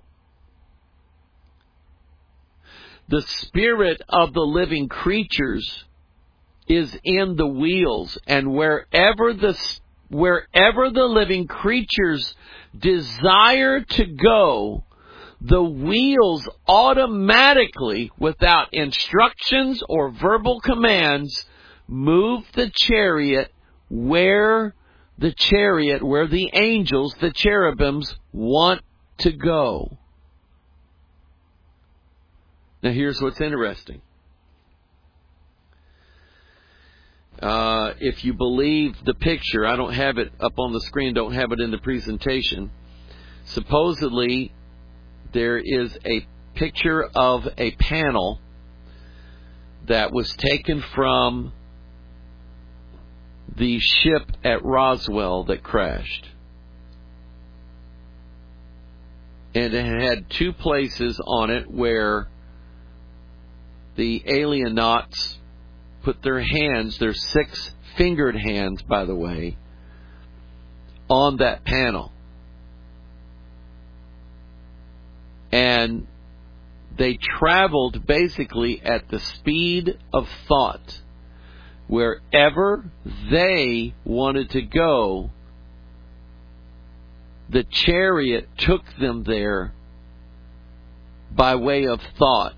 The spirit of the living creatures is in the wheels, and wherever the wherever the living creatures desire to go, the wheels automatically, without instructions or verbal commands, move the chariot where the chariot, where the angels, the cherubims, want to go. Now here's what's interesting. Uh, if you believe the picture, I don't have it up on the screen, don't have it in the presentation. Supposedly, there is a picture of a panel that was taken from the ship at Roswell that crashed. And it had two places on it where the alienauts put their hands, their six-fingered hands, by the way, on that panel. And they traveled basically at the speed of thought. Wherever they wanted to go, the chariot took them there by way of thought.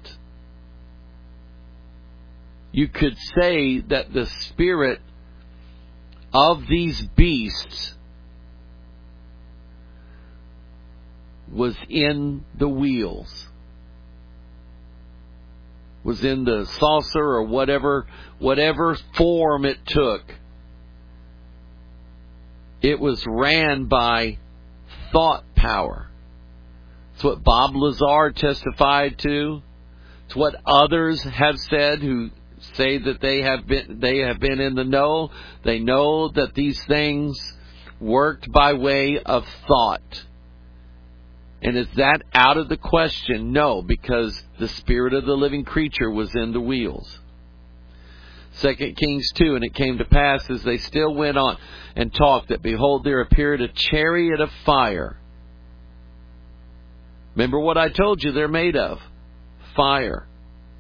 You could say that the spirit of these beasts was in the wheels, was in the saucer or whatever, whatever form it took. It was ran by thought power. It's what Bob Lazar testified to. It's what others have said who say that they have been they have been in the know. They know that these things worked by way of thought. And is that out of the question? No, because the spirit of the living creature was in the wheels. Second Kings two, and it came to pass as they still went on and talked that, behold, there appeared a chariot of fire. Remember what I told you they're made of? Fire.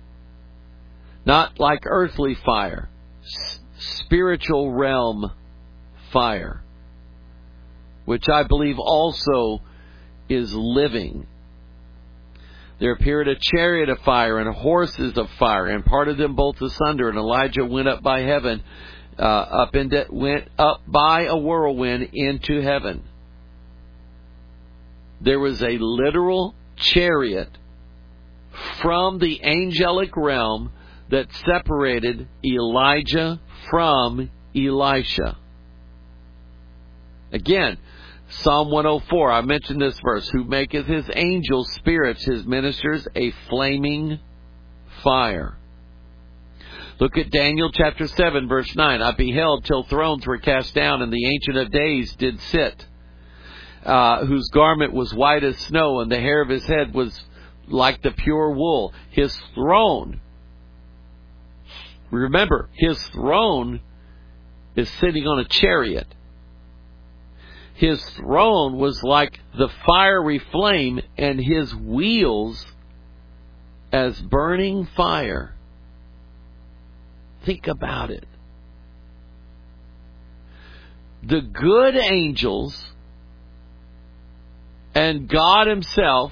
Not like earthly fire. S- spiritual realm fire. Which I believe also is living. There appeared a chariot of fire and horses of fire, and parted them both asunder. And Elijah went up by heaven, uh, up into, went up by a whirlwind into heaven. There was a literal chariot from the angelic realm that separated Elijah from Elisha. Again, Psalm one oh four, I mentioned this verse. Who maketh his angels spirits, his ministers a flaming fire. Look at Daniel chapter seven, verse nine. I beheld till thrones were cast down, and the Ancient of Days did sit, uh, whose garment was white as snow, and the hair of his head was like the pure wool. His throne, remember, his throne is sitting on a chariot. His throne was like the fiery flame, and his wheels as burning fire. Think about it. The good angels and God Himself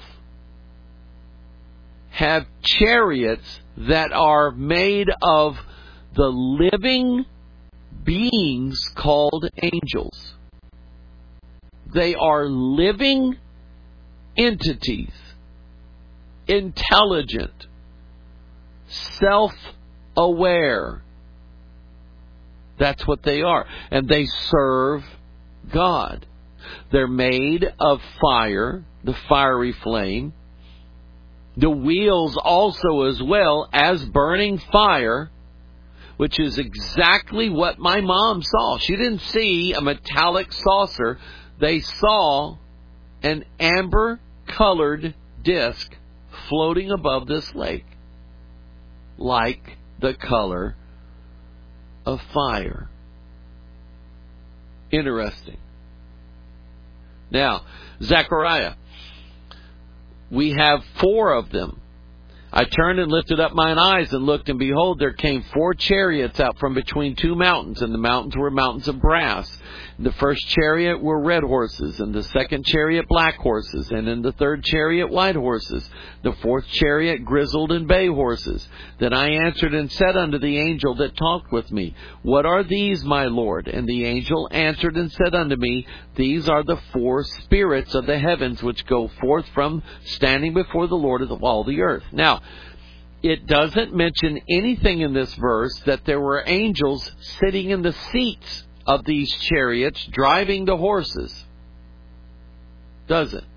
have chariots that are made of the living beings called angels. They are living entities, intelligent, self-aware. That's what they are. And they serve God. They're made of fire, the fiery flame. The wheels also as well as burning fire, which is exactly what my mom saw. She didn't see a metallic saucer. They saw an amber-colored disc floating above this lake, like the color of fire. Interesting. Now, Zechariah, we have four of them. I turned and lifted up mine eyes and looked, and behold, there came four chariots out from between two mountains, and the mountains were mountains of brass. In the first chariot were red horses, and the second chariot black horses, and in the third chariot white horses, the fourth chariot grizzled and bay horses. Then I answered and said unto the angel that talked with me, What are these, my Lord? And the angel answered and said unto me, These are the four spirits of the heavens, which go forth from standing before the Lord of all the earth. Now, it doesn't mention anything in this verse that there were angels sitting in the seats of these chariots driving the horses. Does it?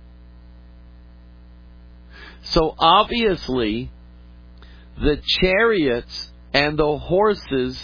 So obviously, the chariots and the horses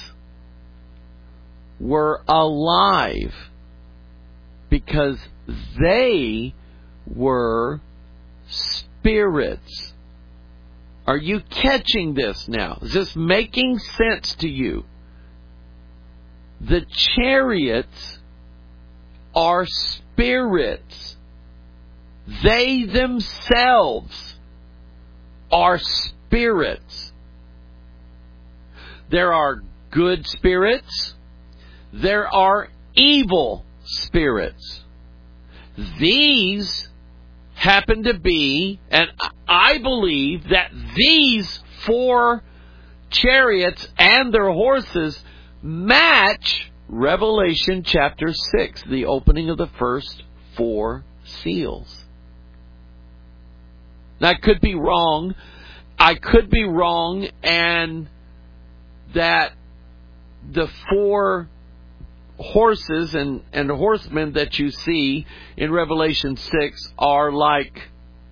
were alive because they were spirits. Are you catching this now? Is this making sense to you? The chariots are spirits. They themselves are spirits. There are good spirits. There are evil spirits. These happen to be, and I believe that these four chariots and their horses match Revelation chapter six, the opening of the first four seals. Now, I could be wrong. I could be wrong, and that the four horses and, and horsemen that you see in Revelation six are like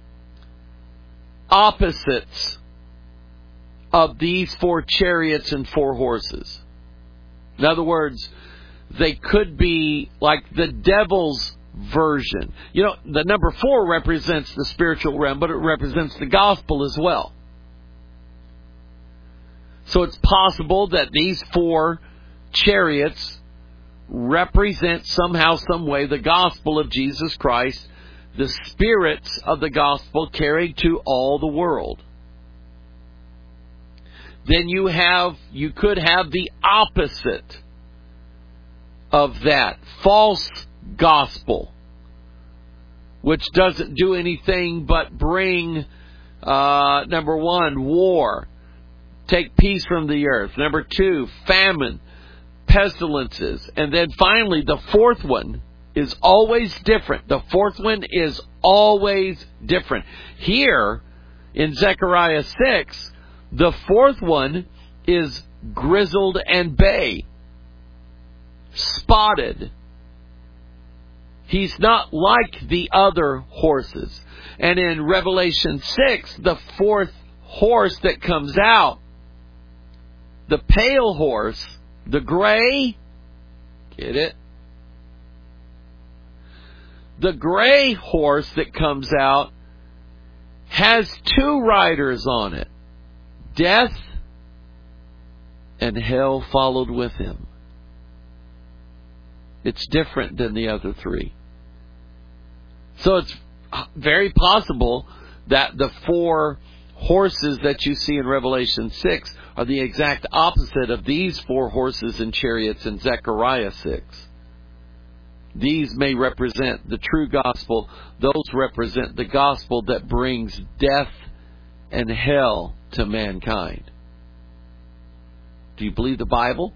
opposites of these four chariots and four horses. In other words, they could be like the devil's version. You know, the number four represents the spiritual realm, but it represents the gospel as well. So it's possible that these four chariots represent somehow, some way, the gospel of Jesus Christ, the spirits of the gospel carried to all the world. Then you have, you could have the opposite of that, false gospel, which doesn't do anything but bring, uh, number one, war, take peace from the earth. Number two, famine, pestilences. And then finally, the fourth one is always different. The fourth one is always different. Here, in Zechariah six, the fourth one is grizzled and bay, spotted. He's not like the other horses. And in Revelation six, the fourth horse that comes out, the pale horse, the gray, get it? The gray horse that comes out has two riders on it. Death and hell followed with him. It's different than the other three. So it's very possible that the four horses that you see in Revelation six are the exact opposite of these four horses and chariots in Zechariah six. These may represent the true gospel. Those represent the gospel that brings death and hell to mankind. Do you believe the Bible?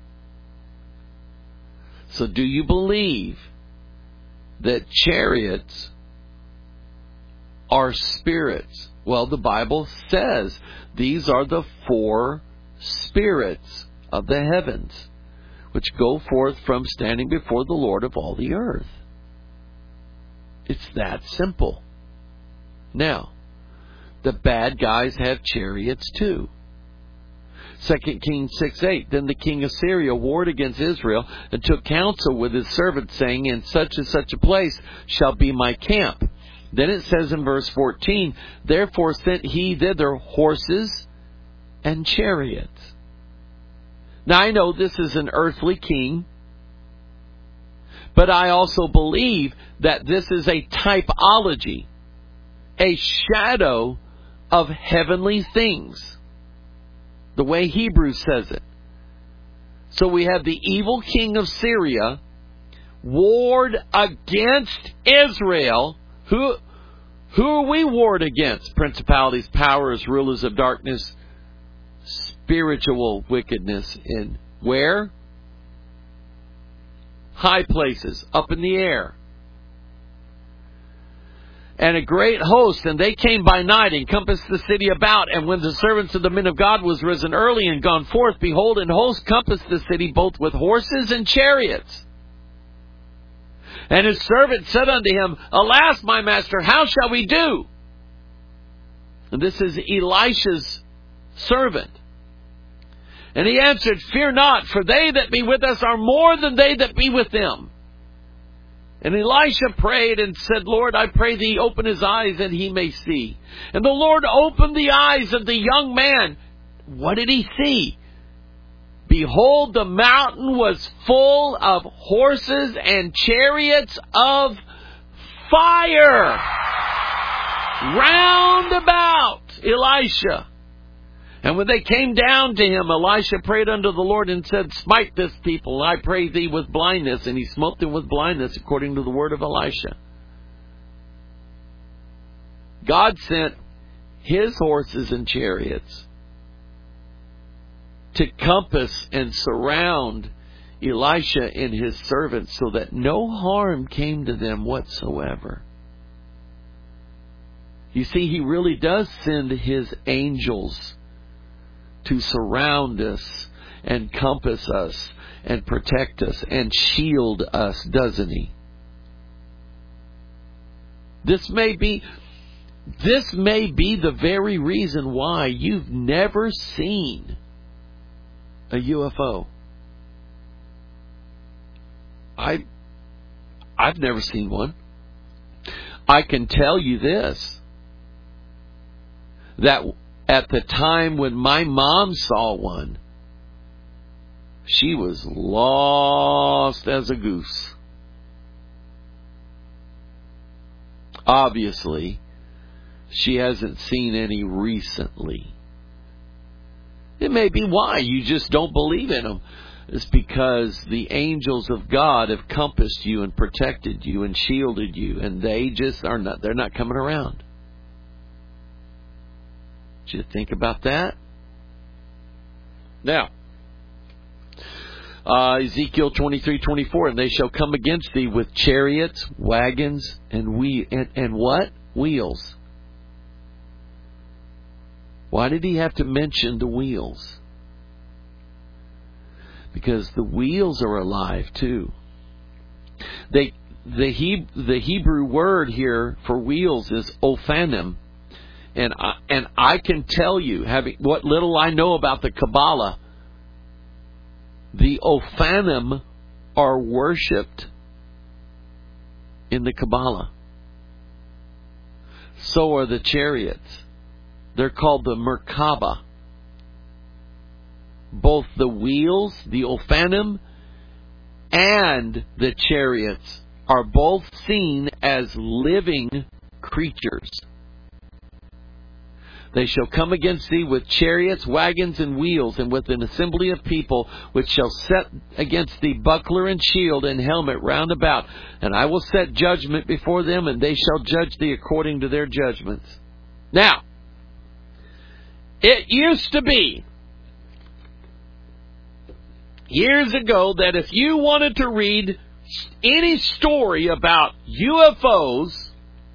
So do you believe that chariots are spirits? Well, the Bible says these are the four spirits of the heavens, which go forth from standing before the Lord of all the earth. It's that simple. Now, the bad guys have chariots too. Second Kings six eight. Then the king of Syria warred against Israel and took counsel with his servants, saying, in such and such a place shall be my camp. Then it says in verse fourteen, therefore sent he thither horses and chariots. Now I know this is an earthly king, but I also believe that this is a typology, a shadow of heavenly things, the way Hebrews says it. So we have the evil king of Syria warred against Israel. Who, who are we warred against? Principalities, powers, rulers of darkness, spiritual wickedness in where? High places, up in the air. And a great host, and they came by night, encompassed the city about. And when the servants of the men of God was risen early and gone forth, behold, an host compassed the city both with horses and chariots. And his servant said unto him, alas, my master, how shall we do? And this is Elisha's servant. And he answered, fear not, for they that be with us are more than they that be with them. And Elisha prayed and said, Lord, I pray thee, open his eyes that he may see. And the Lord opened the eyes of the young man. What did he see? Behold, the mountain was full of horses and chariots of fire round about Elisha. And when they came down to him, Elisha prayed unto the Lord and said, smite this people, I pray thee, with blindness. And he smote them with blindness according to the word of Elisha. God sent his horses and chariots to compass and surround Elisha and his servants so that no harm came to them whatsoever. You see, he really does send his angels to surround us and compass us and protect us and shield us, doesn't he? This may be, this may be the very reason why you've never seen a U F O. I, I've never seen one. I can tell you this, that at the time when my mom saw one, she was lost as a goose. Obviously, she hasn't seen any recently. It may be why you just don't believe in them. It's because the angels of God have compassed you and protected you and shielded you, and they just are not, they're not coming around. Did you think about that? Now, uh, Ezekiel twenty-three twenty-four, and they shall come against thee with chariots, wagons, and we and, and what? Wheels. Why did he have to mention the wheels? Because the wheels are alive too. They, the, he, the Hebrew word here for wheels is ophanim. And I, and I can tell you, having what little I know about the Kabbalah, the ophanim are worshipped in the Kabbalah. So are the chariots. They're called the Merkabah. Both the wheels, the ophanim, and the chariots are both seen as living creatures. They shall come against thee with chariots, wagons, and wheels, and with an assembly of people, which shall set against thee buckler and shield and helmet round about. And I will set judgment before them, and they shall judge thee according to their judgments. Now, it used to be, years ago, that if you wanted to read any story about U F Os,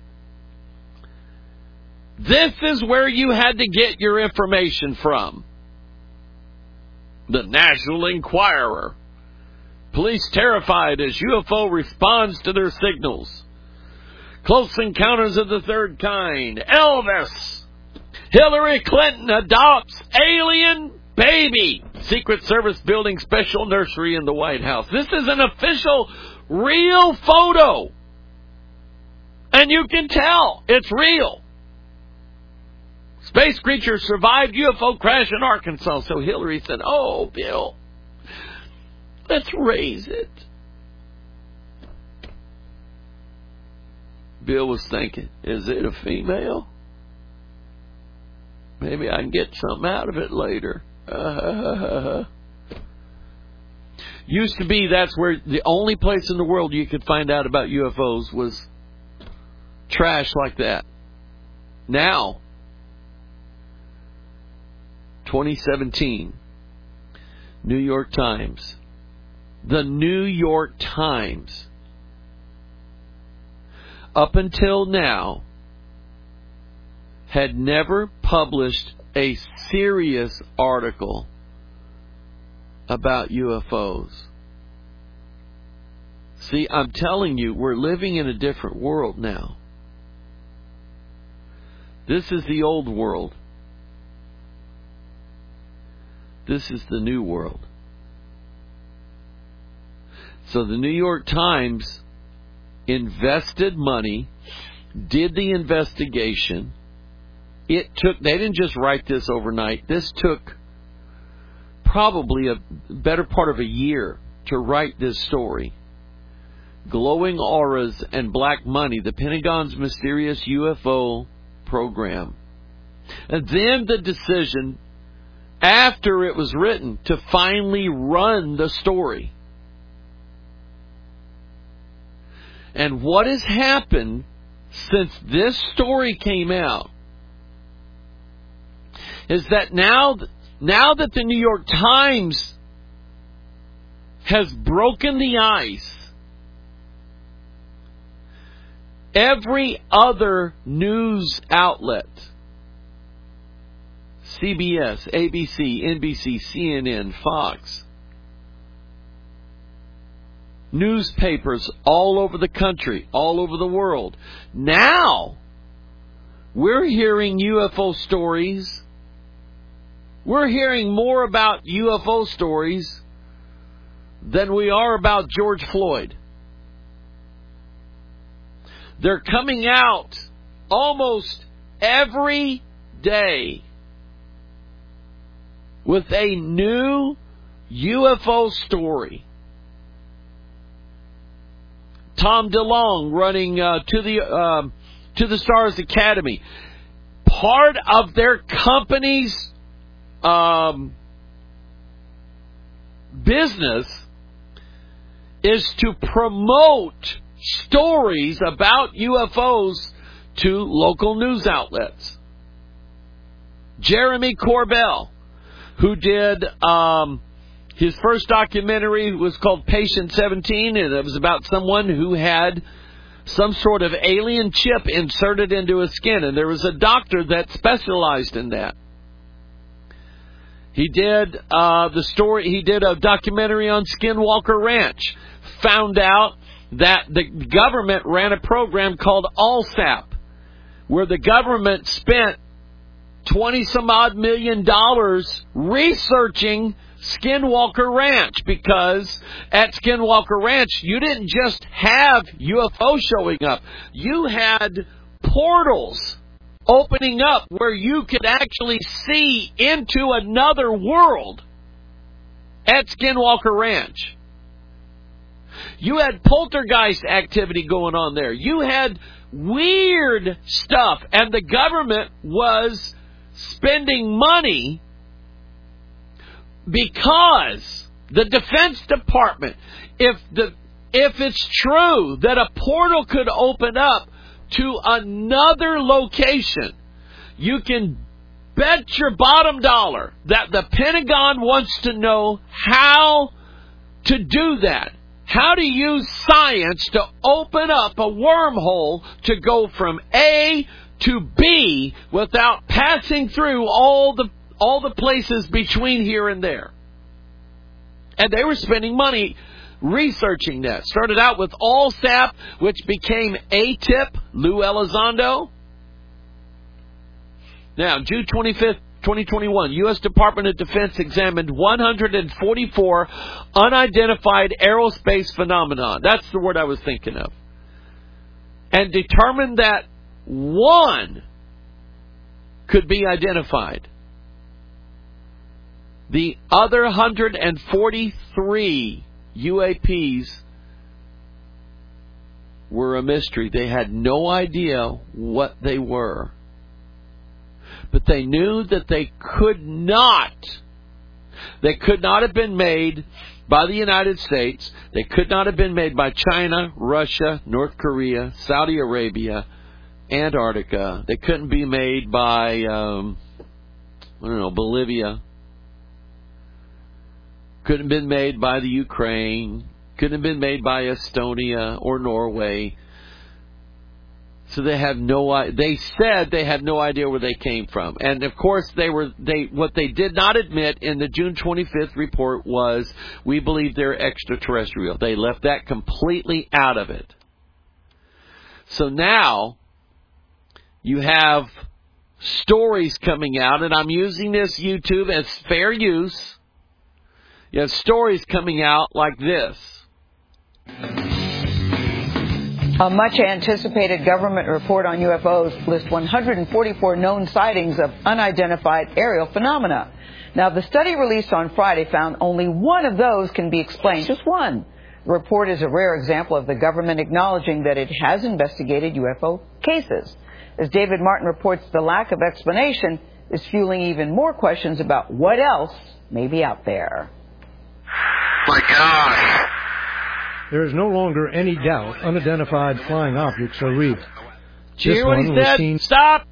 this is where you had to get your information from. The National Enquirer. Police terrified as U F O responds to their signals. Close encounters of the third kind. Elvis. Hillary Clinton adopts alien baby Secret Service building special nursery in the White House. This is an official, real photo. And you can tell it's real. Space creature survived U F O crash in Arkansas. So Hillary said, oh, Bill, let's raise it. Bill was thinking, is it a female? Maybe I can get something out of it later. Uh, used to be that's where the only place in the world you could find out about U F Os was trash like that. Now, twenty seventeen, New York Times. The New York Times. Up until now, had never published a serious article about U F Os. See, I'm telling you, we're living in a different world now. This is the old world. This is the new world. So the New York Times invested money, did the investigation. It took, they didn't just write this overnight. This took probably a better part of a year to write this story. Glowing auras and black money, the Pentagon's mysterious U F O program. And then the decision, after it was written, to finally run the story. And what has happened since this story came out is that now, now that the New York Times has broken the ice, every other news outlet, C B S, A B C, N B C, C N N, Fox, newspapers all over the country, all over the world. Now, we're hearing U F O stories. We're hearing more about U F O stories than we are about George Floyd. They're coming out almost every day with a new U F O story. Tom DeLonge running uh, to the uh, to the Stars Academy. Part of their company's um, business is to promote stories about U F Os to local news outlets. Jeremy Corbell, who did um, his first documentary, was called Patient seventeen, and it was about someone who had some sort of alien chip inserted into his skin, and there was a doctor that specialized in that. He did uh, the story. He did a documentary on Skinwalker Ranch. Found out that the government ran a program called ALSAP, where the government spent twenty some odd million dollars researching Skinwalker Ranch, because at Skinwalker Ranch you didn't just have U F O showing up, you had portals opening up where you could actually see into another world at Skinwalker Ranch. You had poltergeist activity going on there. You had weird stuff, and the government was spending money because the Defense Department, if the if it's true that a portal could open up to another location, you can bet your bottom dollar that the Pentagon wants to know how to do that. How to use science to open up a wormhole to go from A to B without passing through all the all the places between here and there. And they were spending money researching that. Started out with ALSAP, which became A T I P, Lou Elizondo. Now, June twenty-fifth, twenty twenty-one, U S Department of Defense examined one hundred forty-four unidentified aerospace phenomena. That's the word I was thinking of. And determined that one could be identified. The other one hundred forty-three U A Ps were a mystery. They had no idea what they were. But they knew that they could not, they could not have been made by the United States. They could not have been made by China, Russia, North Korea, Saudi Arabia, Antarctica. They couldn't be made by, um, I don't know, Bolivia. Couldn't have been made by the Ukraine. Couldn't have been made by Estonia or Norway. So they have no. They said they had no idea where they came from, and of course they were. They what they did not admit in the June twenty-fifth report was we believe they're extraterrestrial. They left that completely out of it. So now you have stories coming out, and I'm using this YouTube as fair use. You have stories coming out like this. A much-anticipated government report on U F Os lists one hundred forty-four known sightings of unidentified aerial phenomena. Now, the study released on Friday found only one of those can be explained. Just one. The report is a rare example of the government acknowledging that it has investigated U F O cases. As David Martin reports, the lack of explanation is fueling even more questions about what else may be out there. My God. There is no longer any doubt unidentified flying objects are real. Did you hear what he said? Seen... Stop!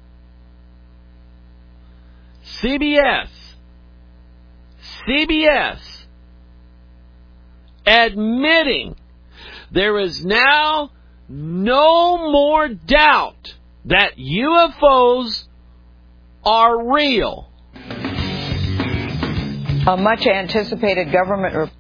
C B S. C B S admitting there is now no more doubt that U F Os are real. A much-anticipated government report.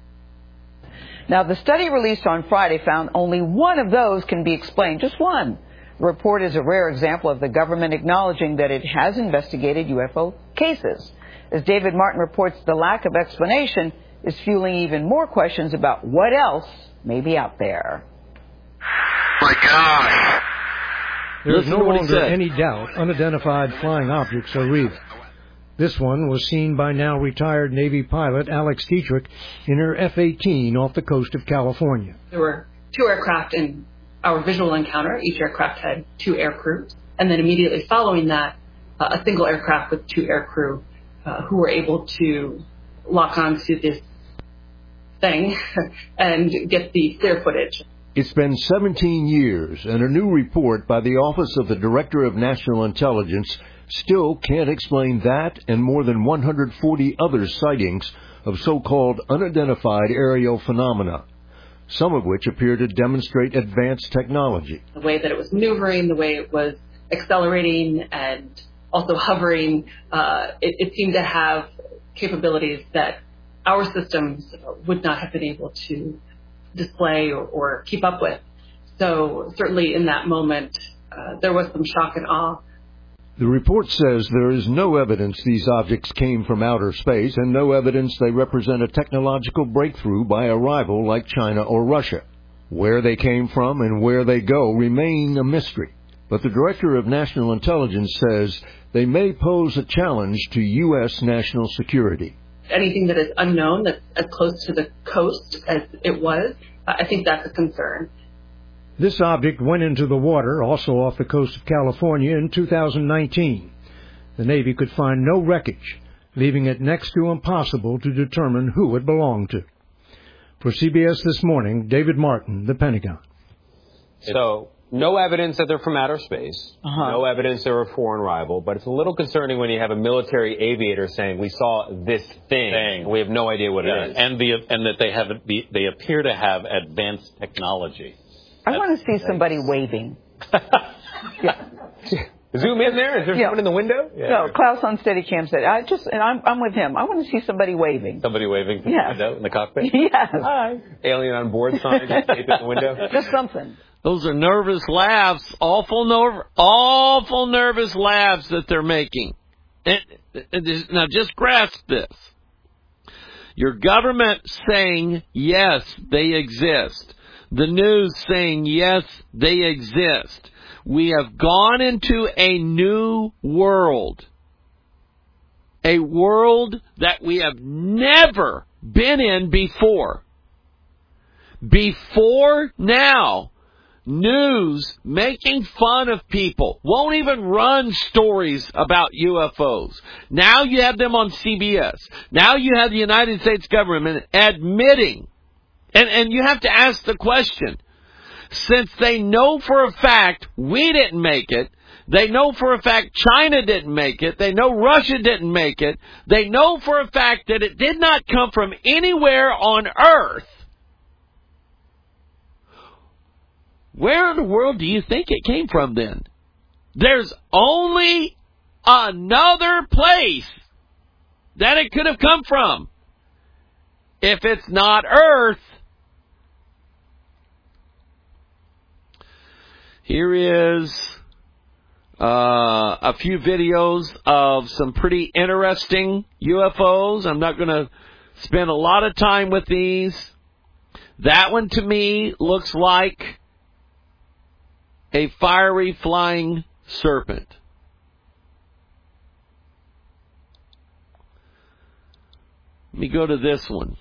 Now, the study released on Friday found only one of those can be explained. Just one. The report is a rare example of the government acknowledging that it has investigated U F O cases. As David Martin reports, the lack of explanation is fueling even more questions about what else may be out there. My God. There is no longer any doubt unidentified flying objects are real. This one was seen by now retired Navy pilot Alex Dietrich in her F eighteen off the coast of California. There were two aircraft in our visual encounter. Each aircraft had two air crews. And then immediately following that, uh, a single aircraft with two air crew uh, who were able to lock onto this thing and get the clear footage. It's been seventeen years, and a new report by the Office of the Director of National Intelligence still can't explain that and more than one hundred forty other sightings of so-called unidentified aerial phenomena, some of which appear to demonstrate advanced technology. The way that it was maneuvering, the way it was accelerating and also hovering, uh, it, it seemed to have capabilities that our systems would not have been able to display or, or keep up with. So certainly in that moment, uh, there was some shock and awe. The report says there is no evidence these objects came from outer space and no evidence they represent a technological breakthrough by a rival like China or Russia. Where they came from and where they go remain a mystery. But the Director of National Intelligence says they may pose a challenge to U S national security. Anything that is unknown, that's as close to the coast as it was, I think that's a concern. This object went into the water, also off the coast of California, in two thousand nineteen. The Navy could find no wreckage, leaving it next to impossible to determine who it belonged to. For C B S This Morning, David Martin, The Pentagon. So, no evidence that they're from outer space. Uh-huh. No evidence they're a foreign rival. But it's a little concerning when you have a military aviator saying, we saw this thing, thing. and we have no idea what yeah. it is. And, the, and that they, have, they appear to have advanced technology. I want to see somebody waving. yeah. Zoom in there? Is there yeah. someone in the window? Yeah. No, Klaus on Steadicam said, I just, and I'm, I'm with him. I want to see somebody waving. Somebody waving from yes. the window in the cockpit? Yes. Hi. Alien on board sign taped at the window? Just something. Those are nervous laughs. Awful, nerv- awful nervous laughs that they're making. And, and now just grasp this. Your government saying, yes, they exist. The news saying, yes, they exist. We have gone into a new world. A world that we have never been in before. Before now, news making fun of people won't even run stories about U F Os. Now you have them on C B S. Now you have the United States government admitting, and, and you have to ask the question, since they know for a fact we didn't make it, they know for a fact China didn't make it, they know Russia didn't make it, they know for a fact that it did not come from anywhere on earth, where in the world do you think it came from then? There's only another place that it could have come from. If it's not Earth, here is uh, a few videos of some pretty interesting U F Os. I'm not going to spend a lot of time with these. That one to me looks like a fiery flying serpent. Let me go to this one.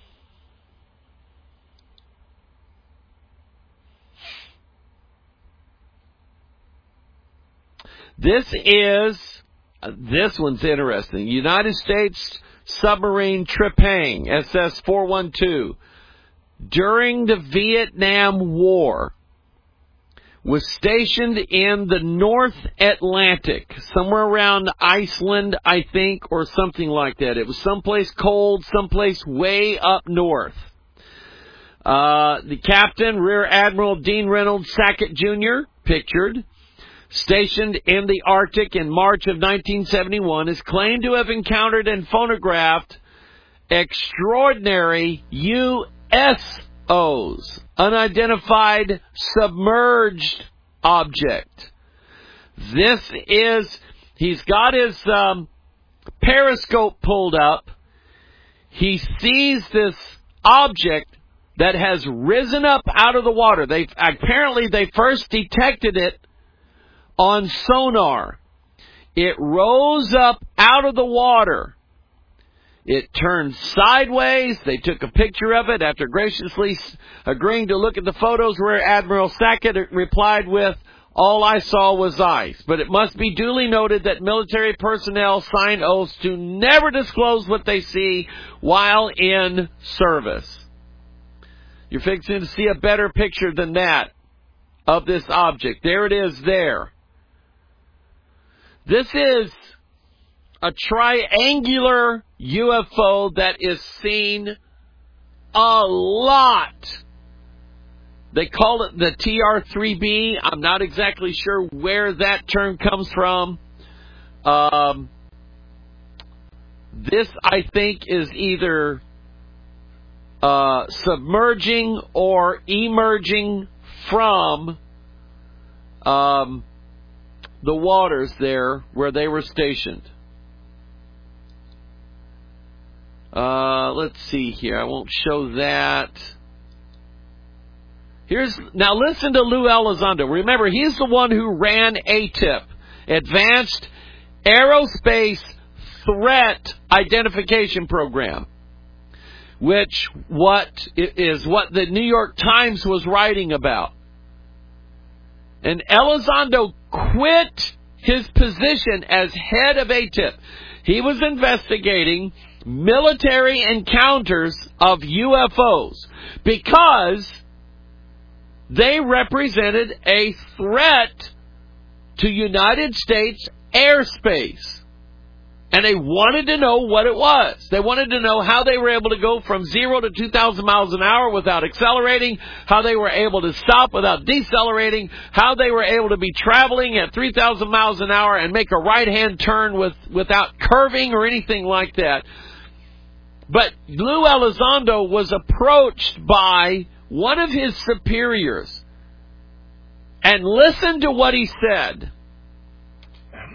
This is, this one's interesting. United States submarine Tripang, S S four one two, during the Vietnam War, was stationed in the North Atlantic, somewhere around Iceland, I think, or something like that. It was someplace cold, someplace way up north. Uh, the captain, Rear Admiral Dean Reynolds Sackett Junior, pictured, stationed in the Arctic in March of nineteen seventy-one, is claimed to have encountered and photographed extraordinary U S Os, unidentified submerged object. This is, he's got his um, periscope pulled up. He sees this object that has risen up out of the water. They apparently they first detected it on sonar. It rose up out of the water. It turned sideways. They took a picture of it. After graciously agreeing to look at the photos, Rear Admiral Sackett replied with, "All I saw was ice. But it must be duly noted that military personnel sign oaths to never disclose what they see while in service." You're fixing to see a better picture than that of this object. There it is there. This is a triangular U F O that is seen a lot. They call it the T R three B. I'm not exactly sure where that term comes from. Um, this, I think, is either uh, submerging or emerging from um, the waters there where they were stationed. Uh, let's see here. I won't show that. Here's, now listen to Lou Elizondo. Remember, he's the one who ran A T I P, Advanced Aerospace Threat Identification Program, which what is what the New York Times was writing about. And Elizondo quit his position as head of A T I P. He was investigating military encounters of U F Os because they represented a threat to United States airspace. And they wanted to know what it was. They wanted to know how they were able to go from zero to two thousand miles an hour without accelerating, how they were able to stop without decelerating, how they were able to be traveling at three thousand miles an hour and make a right-hand turn with, without curving or anything like that. But Lou Elizondo was approached by one of his superiors. And listen to what he said.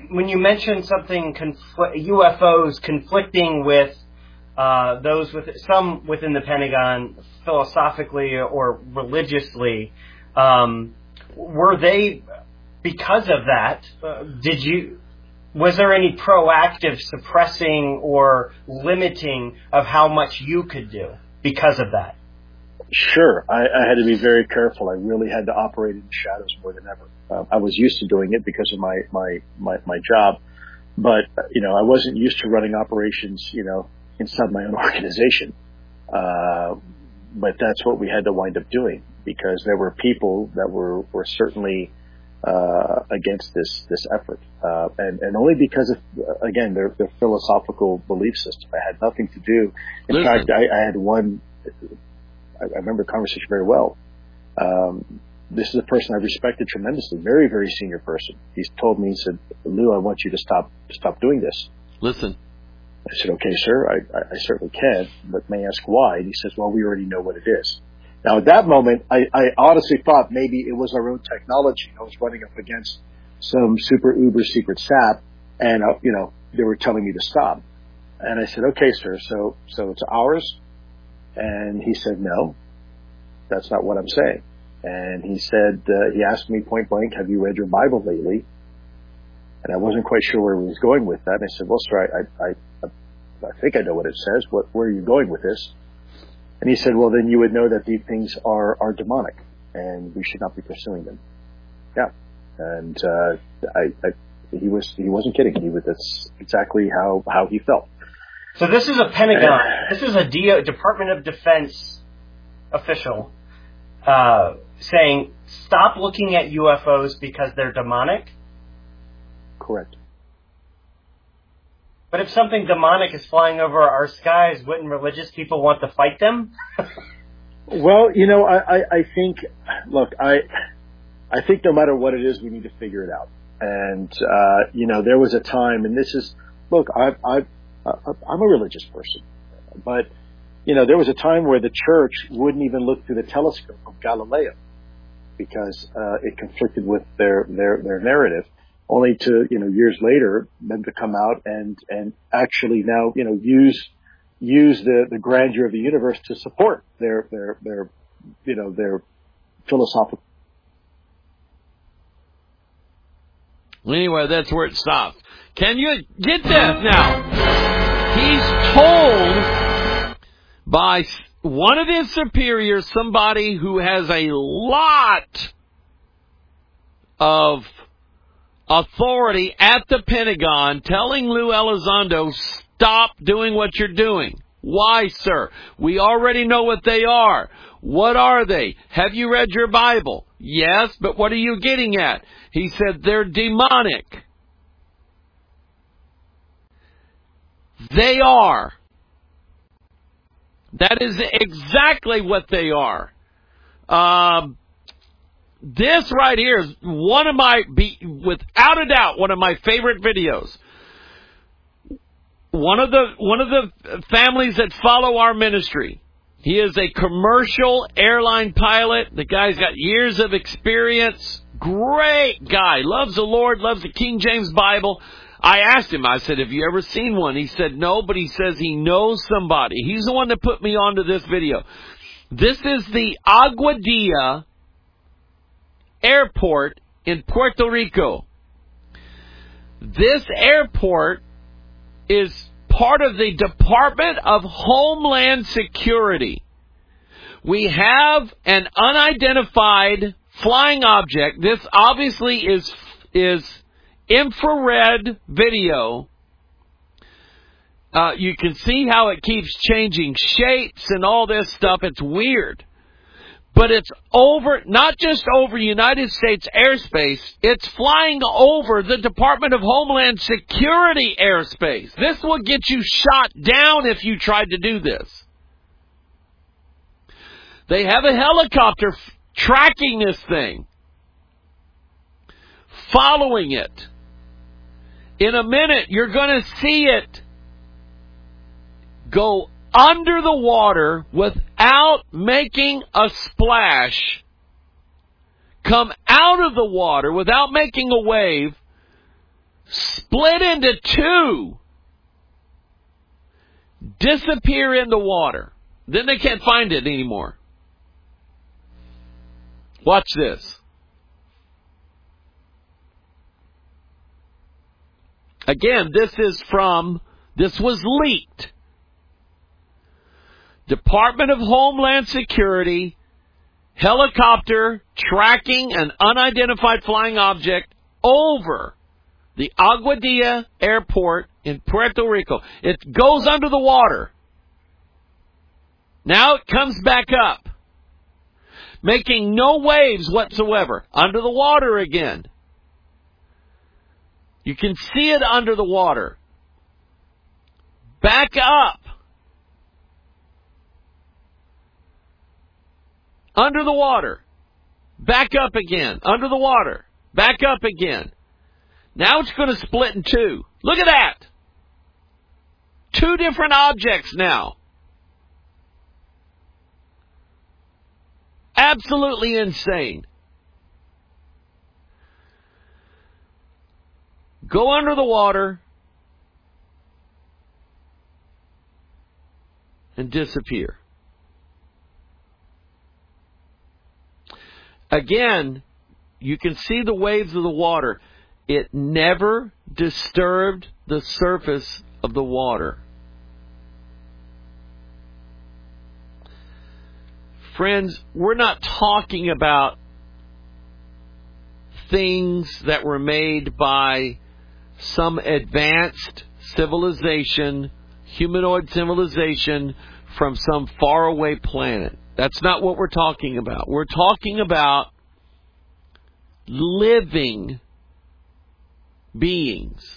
when you mentioned something, confl- U F Os conflicting with uh, those with some within the Pentagon philosophically or religiously, um, were they, because of that, uh, did you, was there any proactive suppressing or limiting of how much you could do because of that? Sure. I, I had to be very careful. I really had to operate in the shadows more than ever. Uh, I was used to doing it because of my, my, my, my job, but, you know, I wasn't used to running operations, you know, inside my own organization. Uh, but that's what we had to wind up doing because there were people that were, were certainly, uh, against this, this effort. Uh, and, and only because of, again, their, their philosophical belief system. I had nothing to do. In Listen. fact, I, I had one, I, I remember the conversation very well. Um, this is a person I respected tremendously, very, very senior person. He's told me, he said, Lou, I want you to stop, stop doing this. Listen. I said, okay, sir, I, I, I certainly can, but may I ask why? And he says, well, we already know what it is. Now, at that moment, I, I honestly thought maybe it was our own technology. I was running up against some super uber secret S A P, and, uh, you know, they were telling me to stop. And I said, okay, sir, so, so it's ours? And he said, no, that's not what I'm saying. And he said, uh, he asked me point blank, have you read your Bible lately? And I wasn't quite sure where he was going with that. And I said, well, sir, I, I, I, I think I know what it says. What, where are you going with this? And he said, well, then you would know that these things are, are demonic and we should not be pursuing them. Yeah. And, uh, I, I, he was, he wasn't kidding. He was, that's exactly how, how he felt. So this is a Pentagon, this is a D O, Department of Defense official, uh, saying, stop looking at U F Os because they're demonic? Correct. But if something demonic is flying over our skies, wouldn't religious people want to fight them? Well, you know, I, I, I think, look, I, I think no matter what it is, we need to figure it out. And, uh, you know, there was a time, and this is, look, I, I, I'm a religious person, but, you know, there was a time where the church wouldn't even look through the telescope of Galileo because, uh, it conflicted with their, their, their narrative. Only to, you know, years later, them to come out and, and actually now, you know, use, use the, the grandeur of the universe to support their, their, their, you know, their philosophical. Anyway, that's where it stops. Can you get that now? He's told by one of his superiors, somebody who has a lot of authority at the Pentagon, telling Lou Elizondo, stop doing what you're doing. Why, sir? We already know what they are. What are they? Have you read your Bible? Yes, but what are you getting at? He said they're demonic. They are. That is exactly what they are. Um... This right here is one of my, without a doubt, one of my favorite videos. One of the, one of the families that follow our ministry. He is a commercial airline pilot. The guy's got years of experience. Great guy. Loves the Lord, loves the King James Bible. I asked him, I said, have you ever seen one? He said no, but he says he knows somebody. He's the one that put me onto this video. This is the Aguadilla Airport in Puerto Rico. This airport is part of the Department of Homeland Security. We have an unidentified flying object. This obviously is is infrared video. Uh, you can see how it keeps changing shapes and all this stuff. It's weird. But it's over, not just over United States airspace, it's flying over the Department of Homeland Security airspace. This will get you shot down if you tried to do this. They have a helicopter f- tracking this thing, following it. In a minute, you're going to see it go under the water without making a splash, come out of the water without making a wave, split into two, disappear in the water. Then they can't find it anymore. Watch this. Again, this is from, this was leaked. Department of Homeland Security helicopter tracking an unidentified flying object over the Aguadilla Airport in Puerto Rico. It goes under the water. Now it comes back up, making no waves whatsoever. Under the water again. You can see it under the water. Back up. Under the water. Back up again. Under the water. Back up again. Now it's going to split in two. Look at that. Two different objects now. Absolutely insane. Go under the water and disappear. Again, you can see the waves of the water. It never disturbed the surface of the water. Friends, we're not talking about things that were made by some advanced civilization, humanoid civilization from some faraway planet. That's not what we're talking about. We're talking about living beings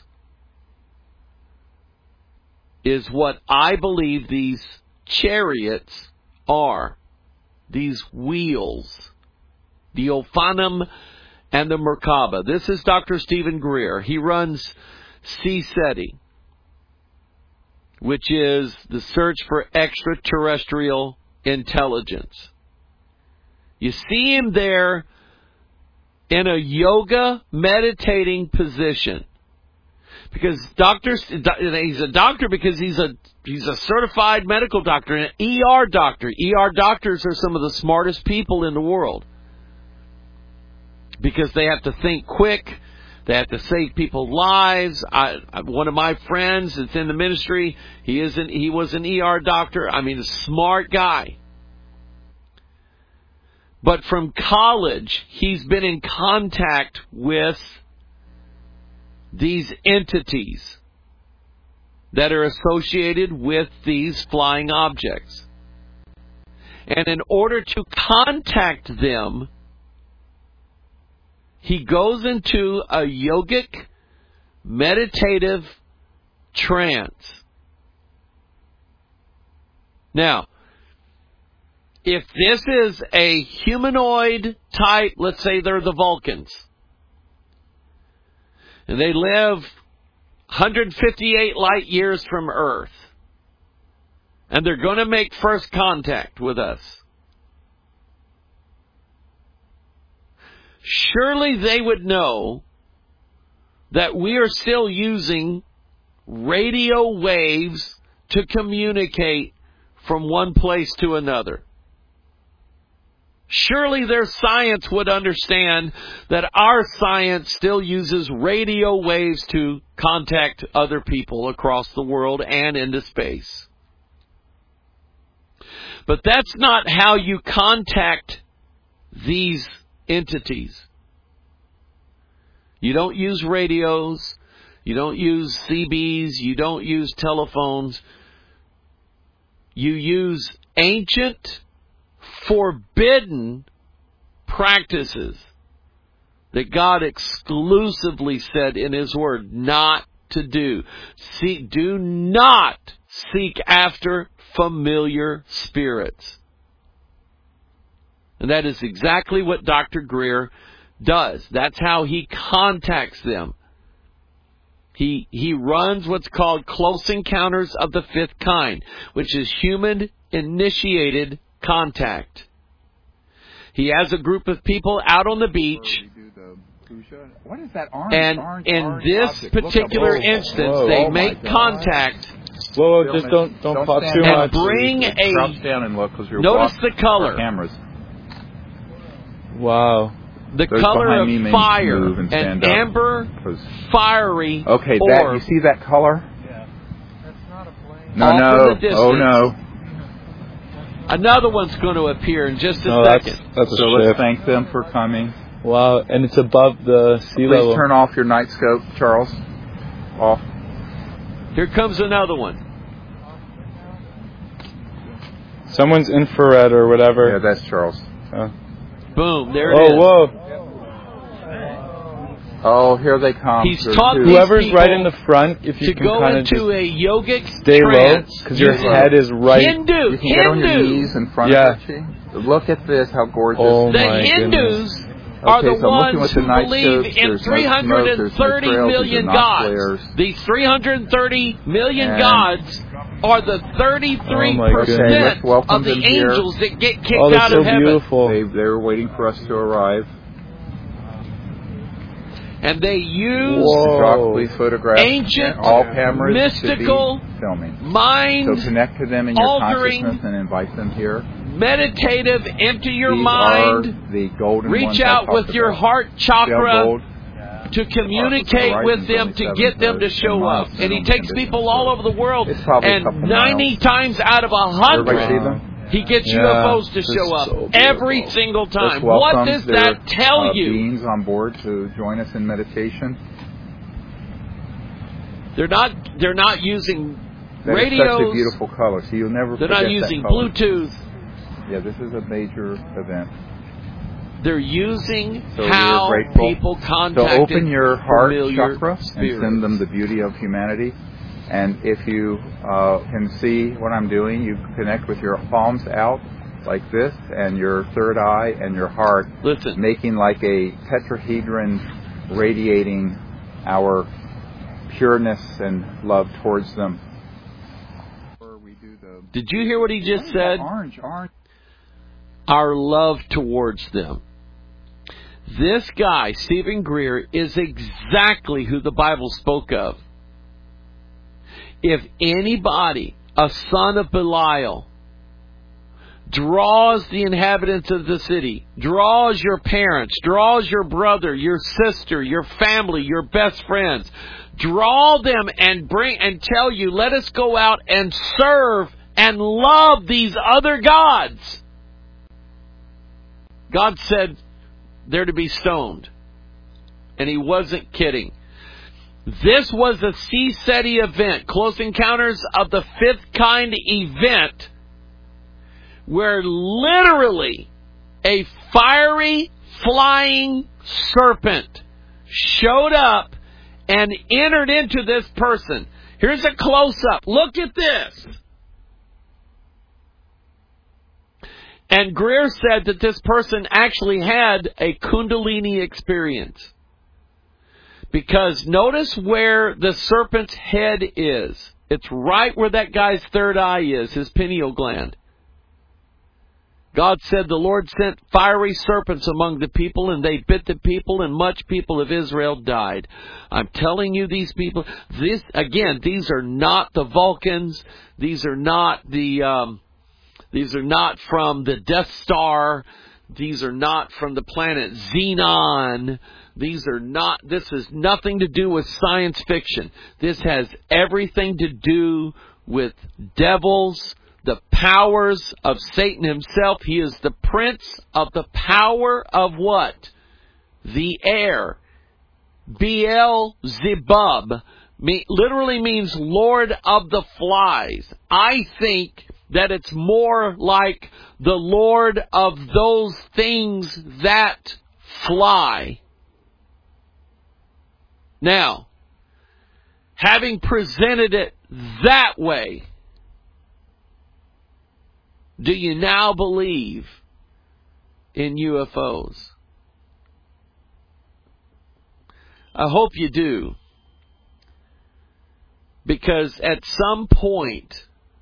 is what I believe these chariots are. These wheels. The Ophanum and the Merkaba. This is Doctor Stephen Greer. He runs C SETI, which is the search for extraterrestrial intelligence. You see him there in a yoga meditating position. Because doctor, he's a doctor because he's a he's a certified medical doctor, an E R doctor. E R doctors are some of the smartest people in the world. Because they have to think quick. They have to save people's lives. I, one of my friends that's in the ministry, he is an, he was an E R doctor. I mean, a smart guy. But from college, he's been in contact with these entities that are associated with these flying objects. And in order to contact them, he goes into a yogic, meditative trance. Now, if this is a humanoid type, let's say they're the Vulcans, and they live one hundred fifty-eight light years from Earth, and they're going to make first contact with us, surely they would know that we are still using radio waves to communicate from one place to another. Surely their science would understand that our science still uses radio waves to contact other people across the world and into space. But that's not how you contact these entities. You don't use radios. You don't use C Bs. You don't use telephones. You use ancient, forbidden practices that God exclusively said in His Word not to do. See, do not seek after familiar spirits. And that is exactly what Doctor Greer does. That's how he contacts them. He he runs what's called Close Encounters of the Fifth Kind, which is human-initiated contact. He has a group of people out on the beach, What is that orange? And orange, in orange this object? particular Look up. instance, Whoa. they Oh make contact. Whoa, whoa, just don't don't, don't pop too and much. bring a. Crouch down and look, 'cause you're notice the blocking color. our cameras. Wow. The Those color behind of me may fire, move and stand an up, amber, 'cause- fiery. Okay, orb. that you see that color? Yeah. That's not a plane. No, Off no. in the distance. Oh no. Another one's going to appear in just a No, second. that's, that's a So ship. let's thank them for coming. Wow, and it's above the sea Please level. turn off your night scope, Charles. Off. Here comes another one. Someone's infrared or whatever. Yeah, that's Charles. Oh. Boom, there it oh, is. whoa. Oh, here they come. He's There's taught two. these Whoever's people right in the front, if you to can go kind of into just a yogic stay low, trance. because your using head is right. Hindu, You can get on your Hindu. knees in front Yeah. of Richie. Look at this, how gorgeous. Oh The my Hindus goodness. are Okay, the so I'm looking ones with the who night believe scopes. in There's no three hundred smoke, there's no thirty trails, million these are not gods. flares. These three hundred thirty million And- gods are the thirty-three Oh my goodness. Okay, percent let's welcome of the them here. angels that get kicked Oh, they're out so of heaven. beautiful. They, they were waiting for us to arrive. And they use Whoa. Photography, photographs, ancient, all cameras mystical, should be filming. mind So connect to them in your altering, consciousness and invite them here. meditative, empty your These mind, are the golden ones reach I out talked with your about. heart Shell chakra gold. to communicate Horizons with them, only to seven get them to close, show ten up. miles And he minimum takes conditions, people all so over the world, it's probably a and couple ninety miles. times out of a Everybody see hundred, them? he gets Yeah, U F Os to this show is up so every beautiful. single Let's time. welcome What does their, that tell uh, you? beings on board to join us in meditation. They're not. They're not using That radios. is such a beautiful color, so you'll never They're forget not using that color. Bluetooth. Yeah, this is a major event. They're using So how we're grateful. people So contacted open your heart familiar chakra spirits. and send them the beauty of humanity. And if you uh, can see what I'm doing, you connect with your palms out like this, and your third eye and your heart, Listen. making like a tetrahedron, radiating our pureness and love towards them. Did you hear what he just said? Orange, orange. Our love towards them. This guy, Stephen Greer, is exactly who the Bible spoke of. If anybody, a son of Belial, draws the inhabitants of the city, draws your parents, draws your brother, your sister, your family, your best friends, draw them and bring and tell you, let us go out and serve and love these other gods. God said they're to be stoned. And he wasn't kidding. This was a C SETI event, Close Encounters of the Fifth Kind event, where literally a fiery flying serpent showed up and entered into this person. Here's a close-up. Look at this. And Greer said that this person actually had a Kundalini experience. Because notice where the serpent's head is. It's right where that guy's third eye is, his pineal gland. God said the Lord sent fiery serpents among the people, and they bit the people, and much people of Israel died. I'm telling you, these people, this again, these are not the Vulcans. These are not the, um, these are not from the Death Star. These are not from the planet Xenon. These are not, this has nothing to do with science fiction. This has everything to do with devils, the powers of Satan himself. He is the prince of the power of what? The air. Beelzebub me, literally means Lord of the Flies. I think that it's more like the Lord of those things that fly. Now, having presented it that way, do you now believe in U F Os? I hope you do. Because at some point,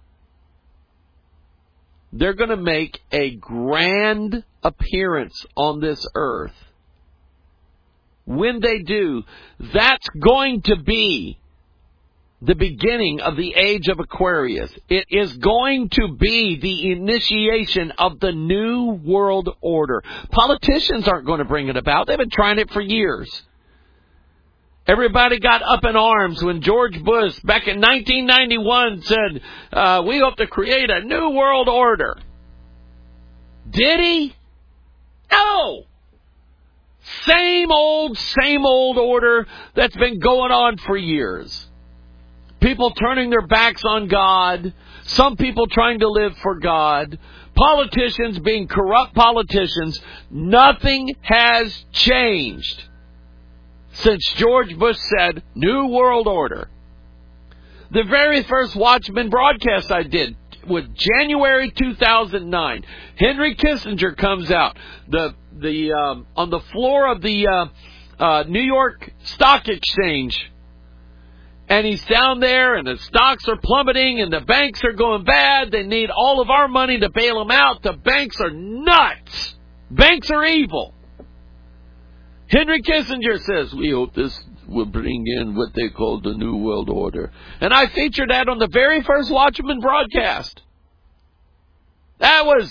they're going to make a grand appearance on this earth. when they do, that's going to be the beginning of the age of Aquarius. It is going to be the initiation of the new world order. Politicians aren't going to bring it about. They've been trying it for years. Everybody got up in arms when George Bush, back in nineteen ninety-one, said, uh, we hope to create a new world order. Did he? No! Same old, same old order that's been going on for years. People turning their backs on God. Some people trying to live for God. Politicians being corrupt politicians. Nothing has changed since George Bush said, New World Order. The very first Watchman broadcast I did was January two thousand nine. Henry Kissinger comes out the the um, on the floor of the uh, uh, New York Stock Exchange. And he's down there, and the stocks are plummeting, and the banks are going bad. They need all of our money to bail them out. The banks are nuts. Banks are evil. Henry Kissinger says, we hope this will bring in what they call the New World Order. And I featured that on the very first Watchman broadcast. That was,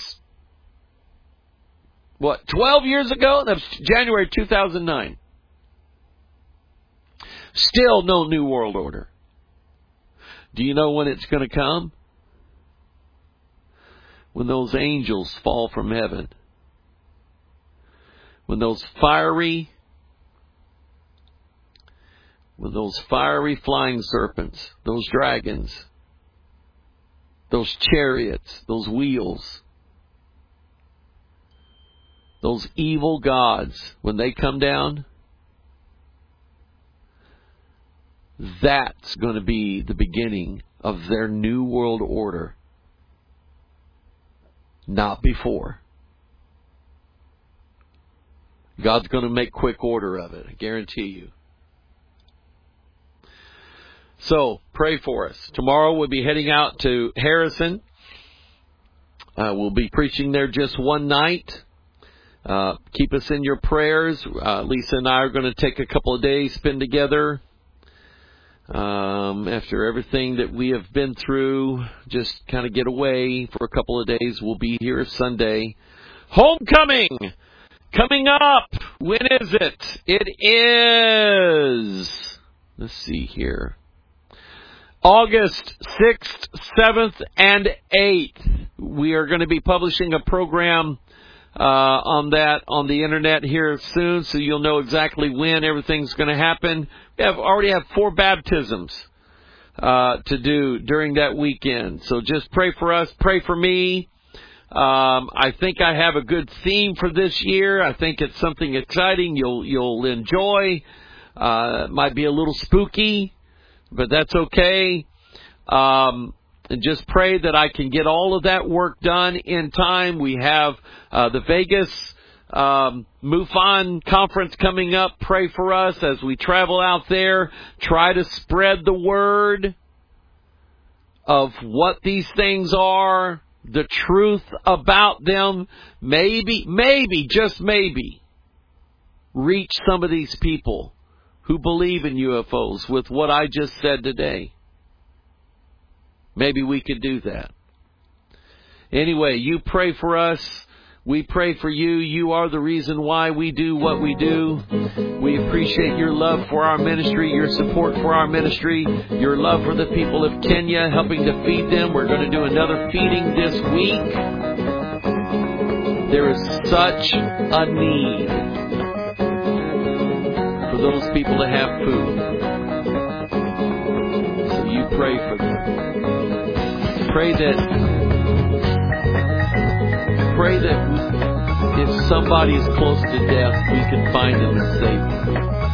what, twelve years ago? That was January two thousand nine. Still no New World Order. Do you know when it's going to come? When those angels fall from heaven. When those fiery, when those fiery flying serpents, those dragons, those chariots, those wheels, those evil gods, when they come down, that's going to be the beginning of their new world order. Not before. God's going to make quick order of it, I guarantee you. So, pray for us. Tomorrow we'll be heading out to Harrison. Uh, we'll be preaching there just one night. Uh, keep us in your prayers. Uh, Lisa and I are going to take a couple of days, spend together. Um, after everything that we have been through, just kind of get away for a couple of days. We'll be here Sunday. Homecoming! Coming up! When is it? It is, let's see here, August sixth, seventh, and eighth. We are going to be publishing a program uh, on that on the internet here soon, so you'll know exactly when everything's going to happen. We have already have four baptisms uh, to do during that weekend. So just pray for us, pray for me. Um, I think I have a good theme for this year. I think it's something exciting you'll you'll enjoy. Uh, it might be a little spooky, but that's okay. Um, and just pray that I can get all of that work done in time. We have uh, the Vegas um, MUFON conference coming up. Pray for us as we travel out there. Try to spread the word of what these things are, the truth about them. Maybe, maybe, just maybe, reach some of these people who believe in U F Os with what I just said today. Maybe we could do that. Anyway, you pray for us. We pray for you. You are the reason why we do what we do. We appreciate your love for our ministry, your support for our ministry, your love for the people of Kenya, helping to feed them. We're going to do another feeding this week. There is such a need for those people to have food. So you pray for them. Pray that, pray that if somebody is close to death, we can find them and save them.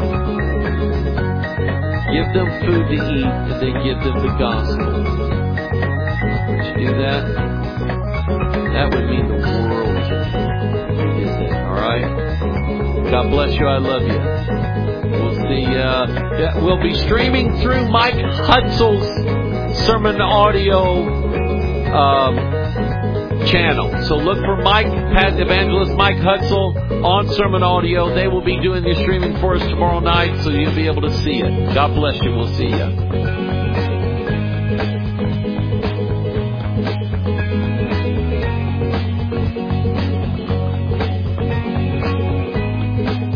Give them food to eat, and then give them the gospel. Would you do that? That would mean the world to me. Is it? All right? God bless you. I love you. We'll see. Uh, yeah, we'll be streaming through Mike Hutzel's sermon audio um, channel. So look for Mike, Pat Evangelist Mike Hutzel on Sermon Audio. They will be doing the streaming for us tomorrow night, so you'll be able to see it. God bless you. We'll see you.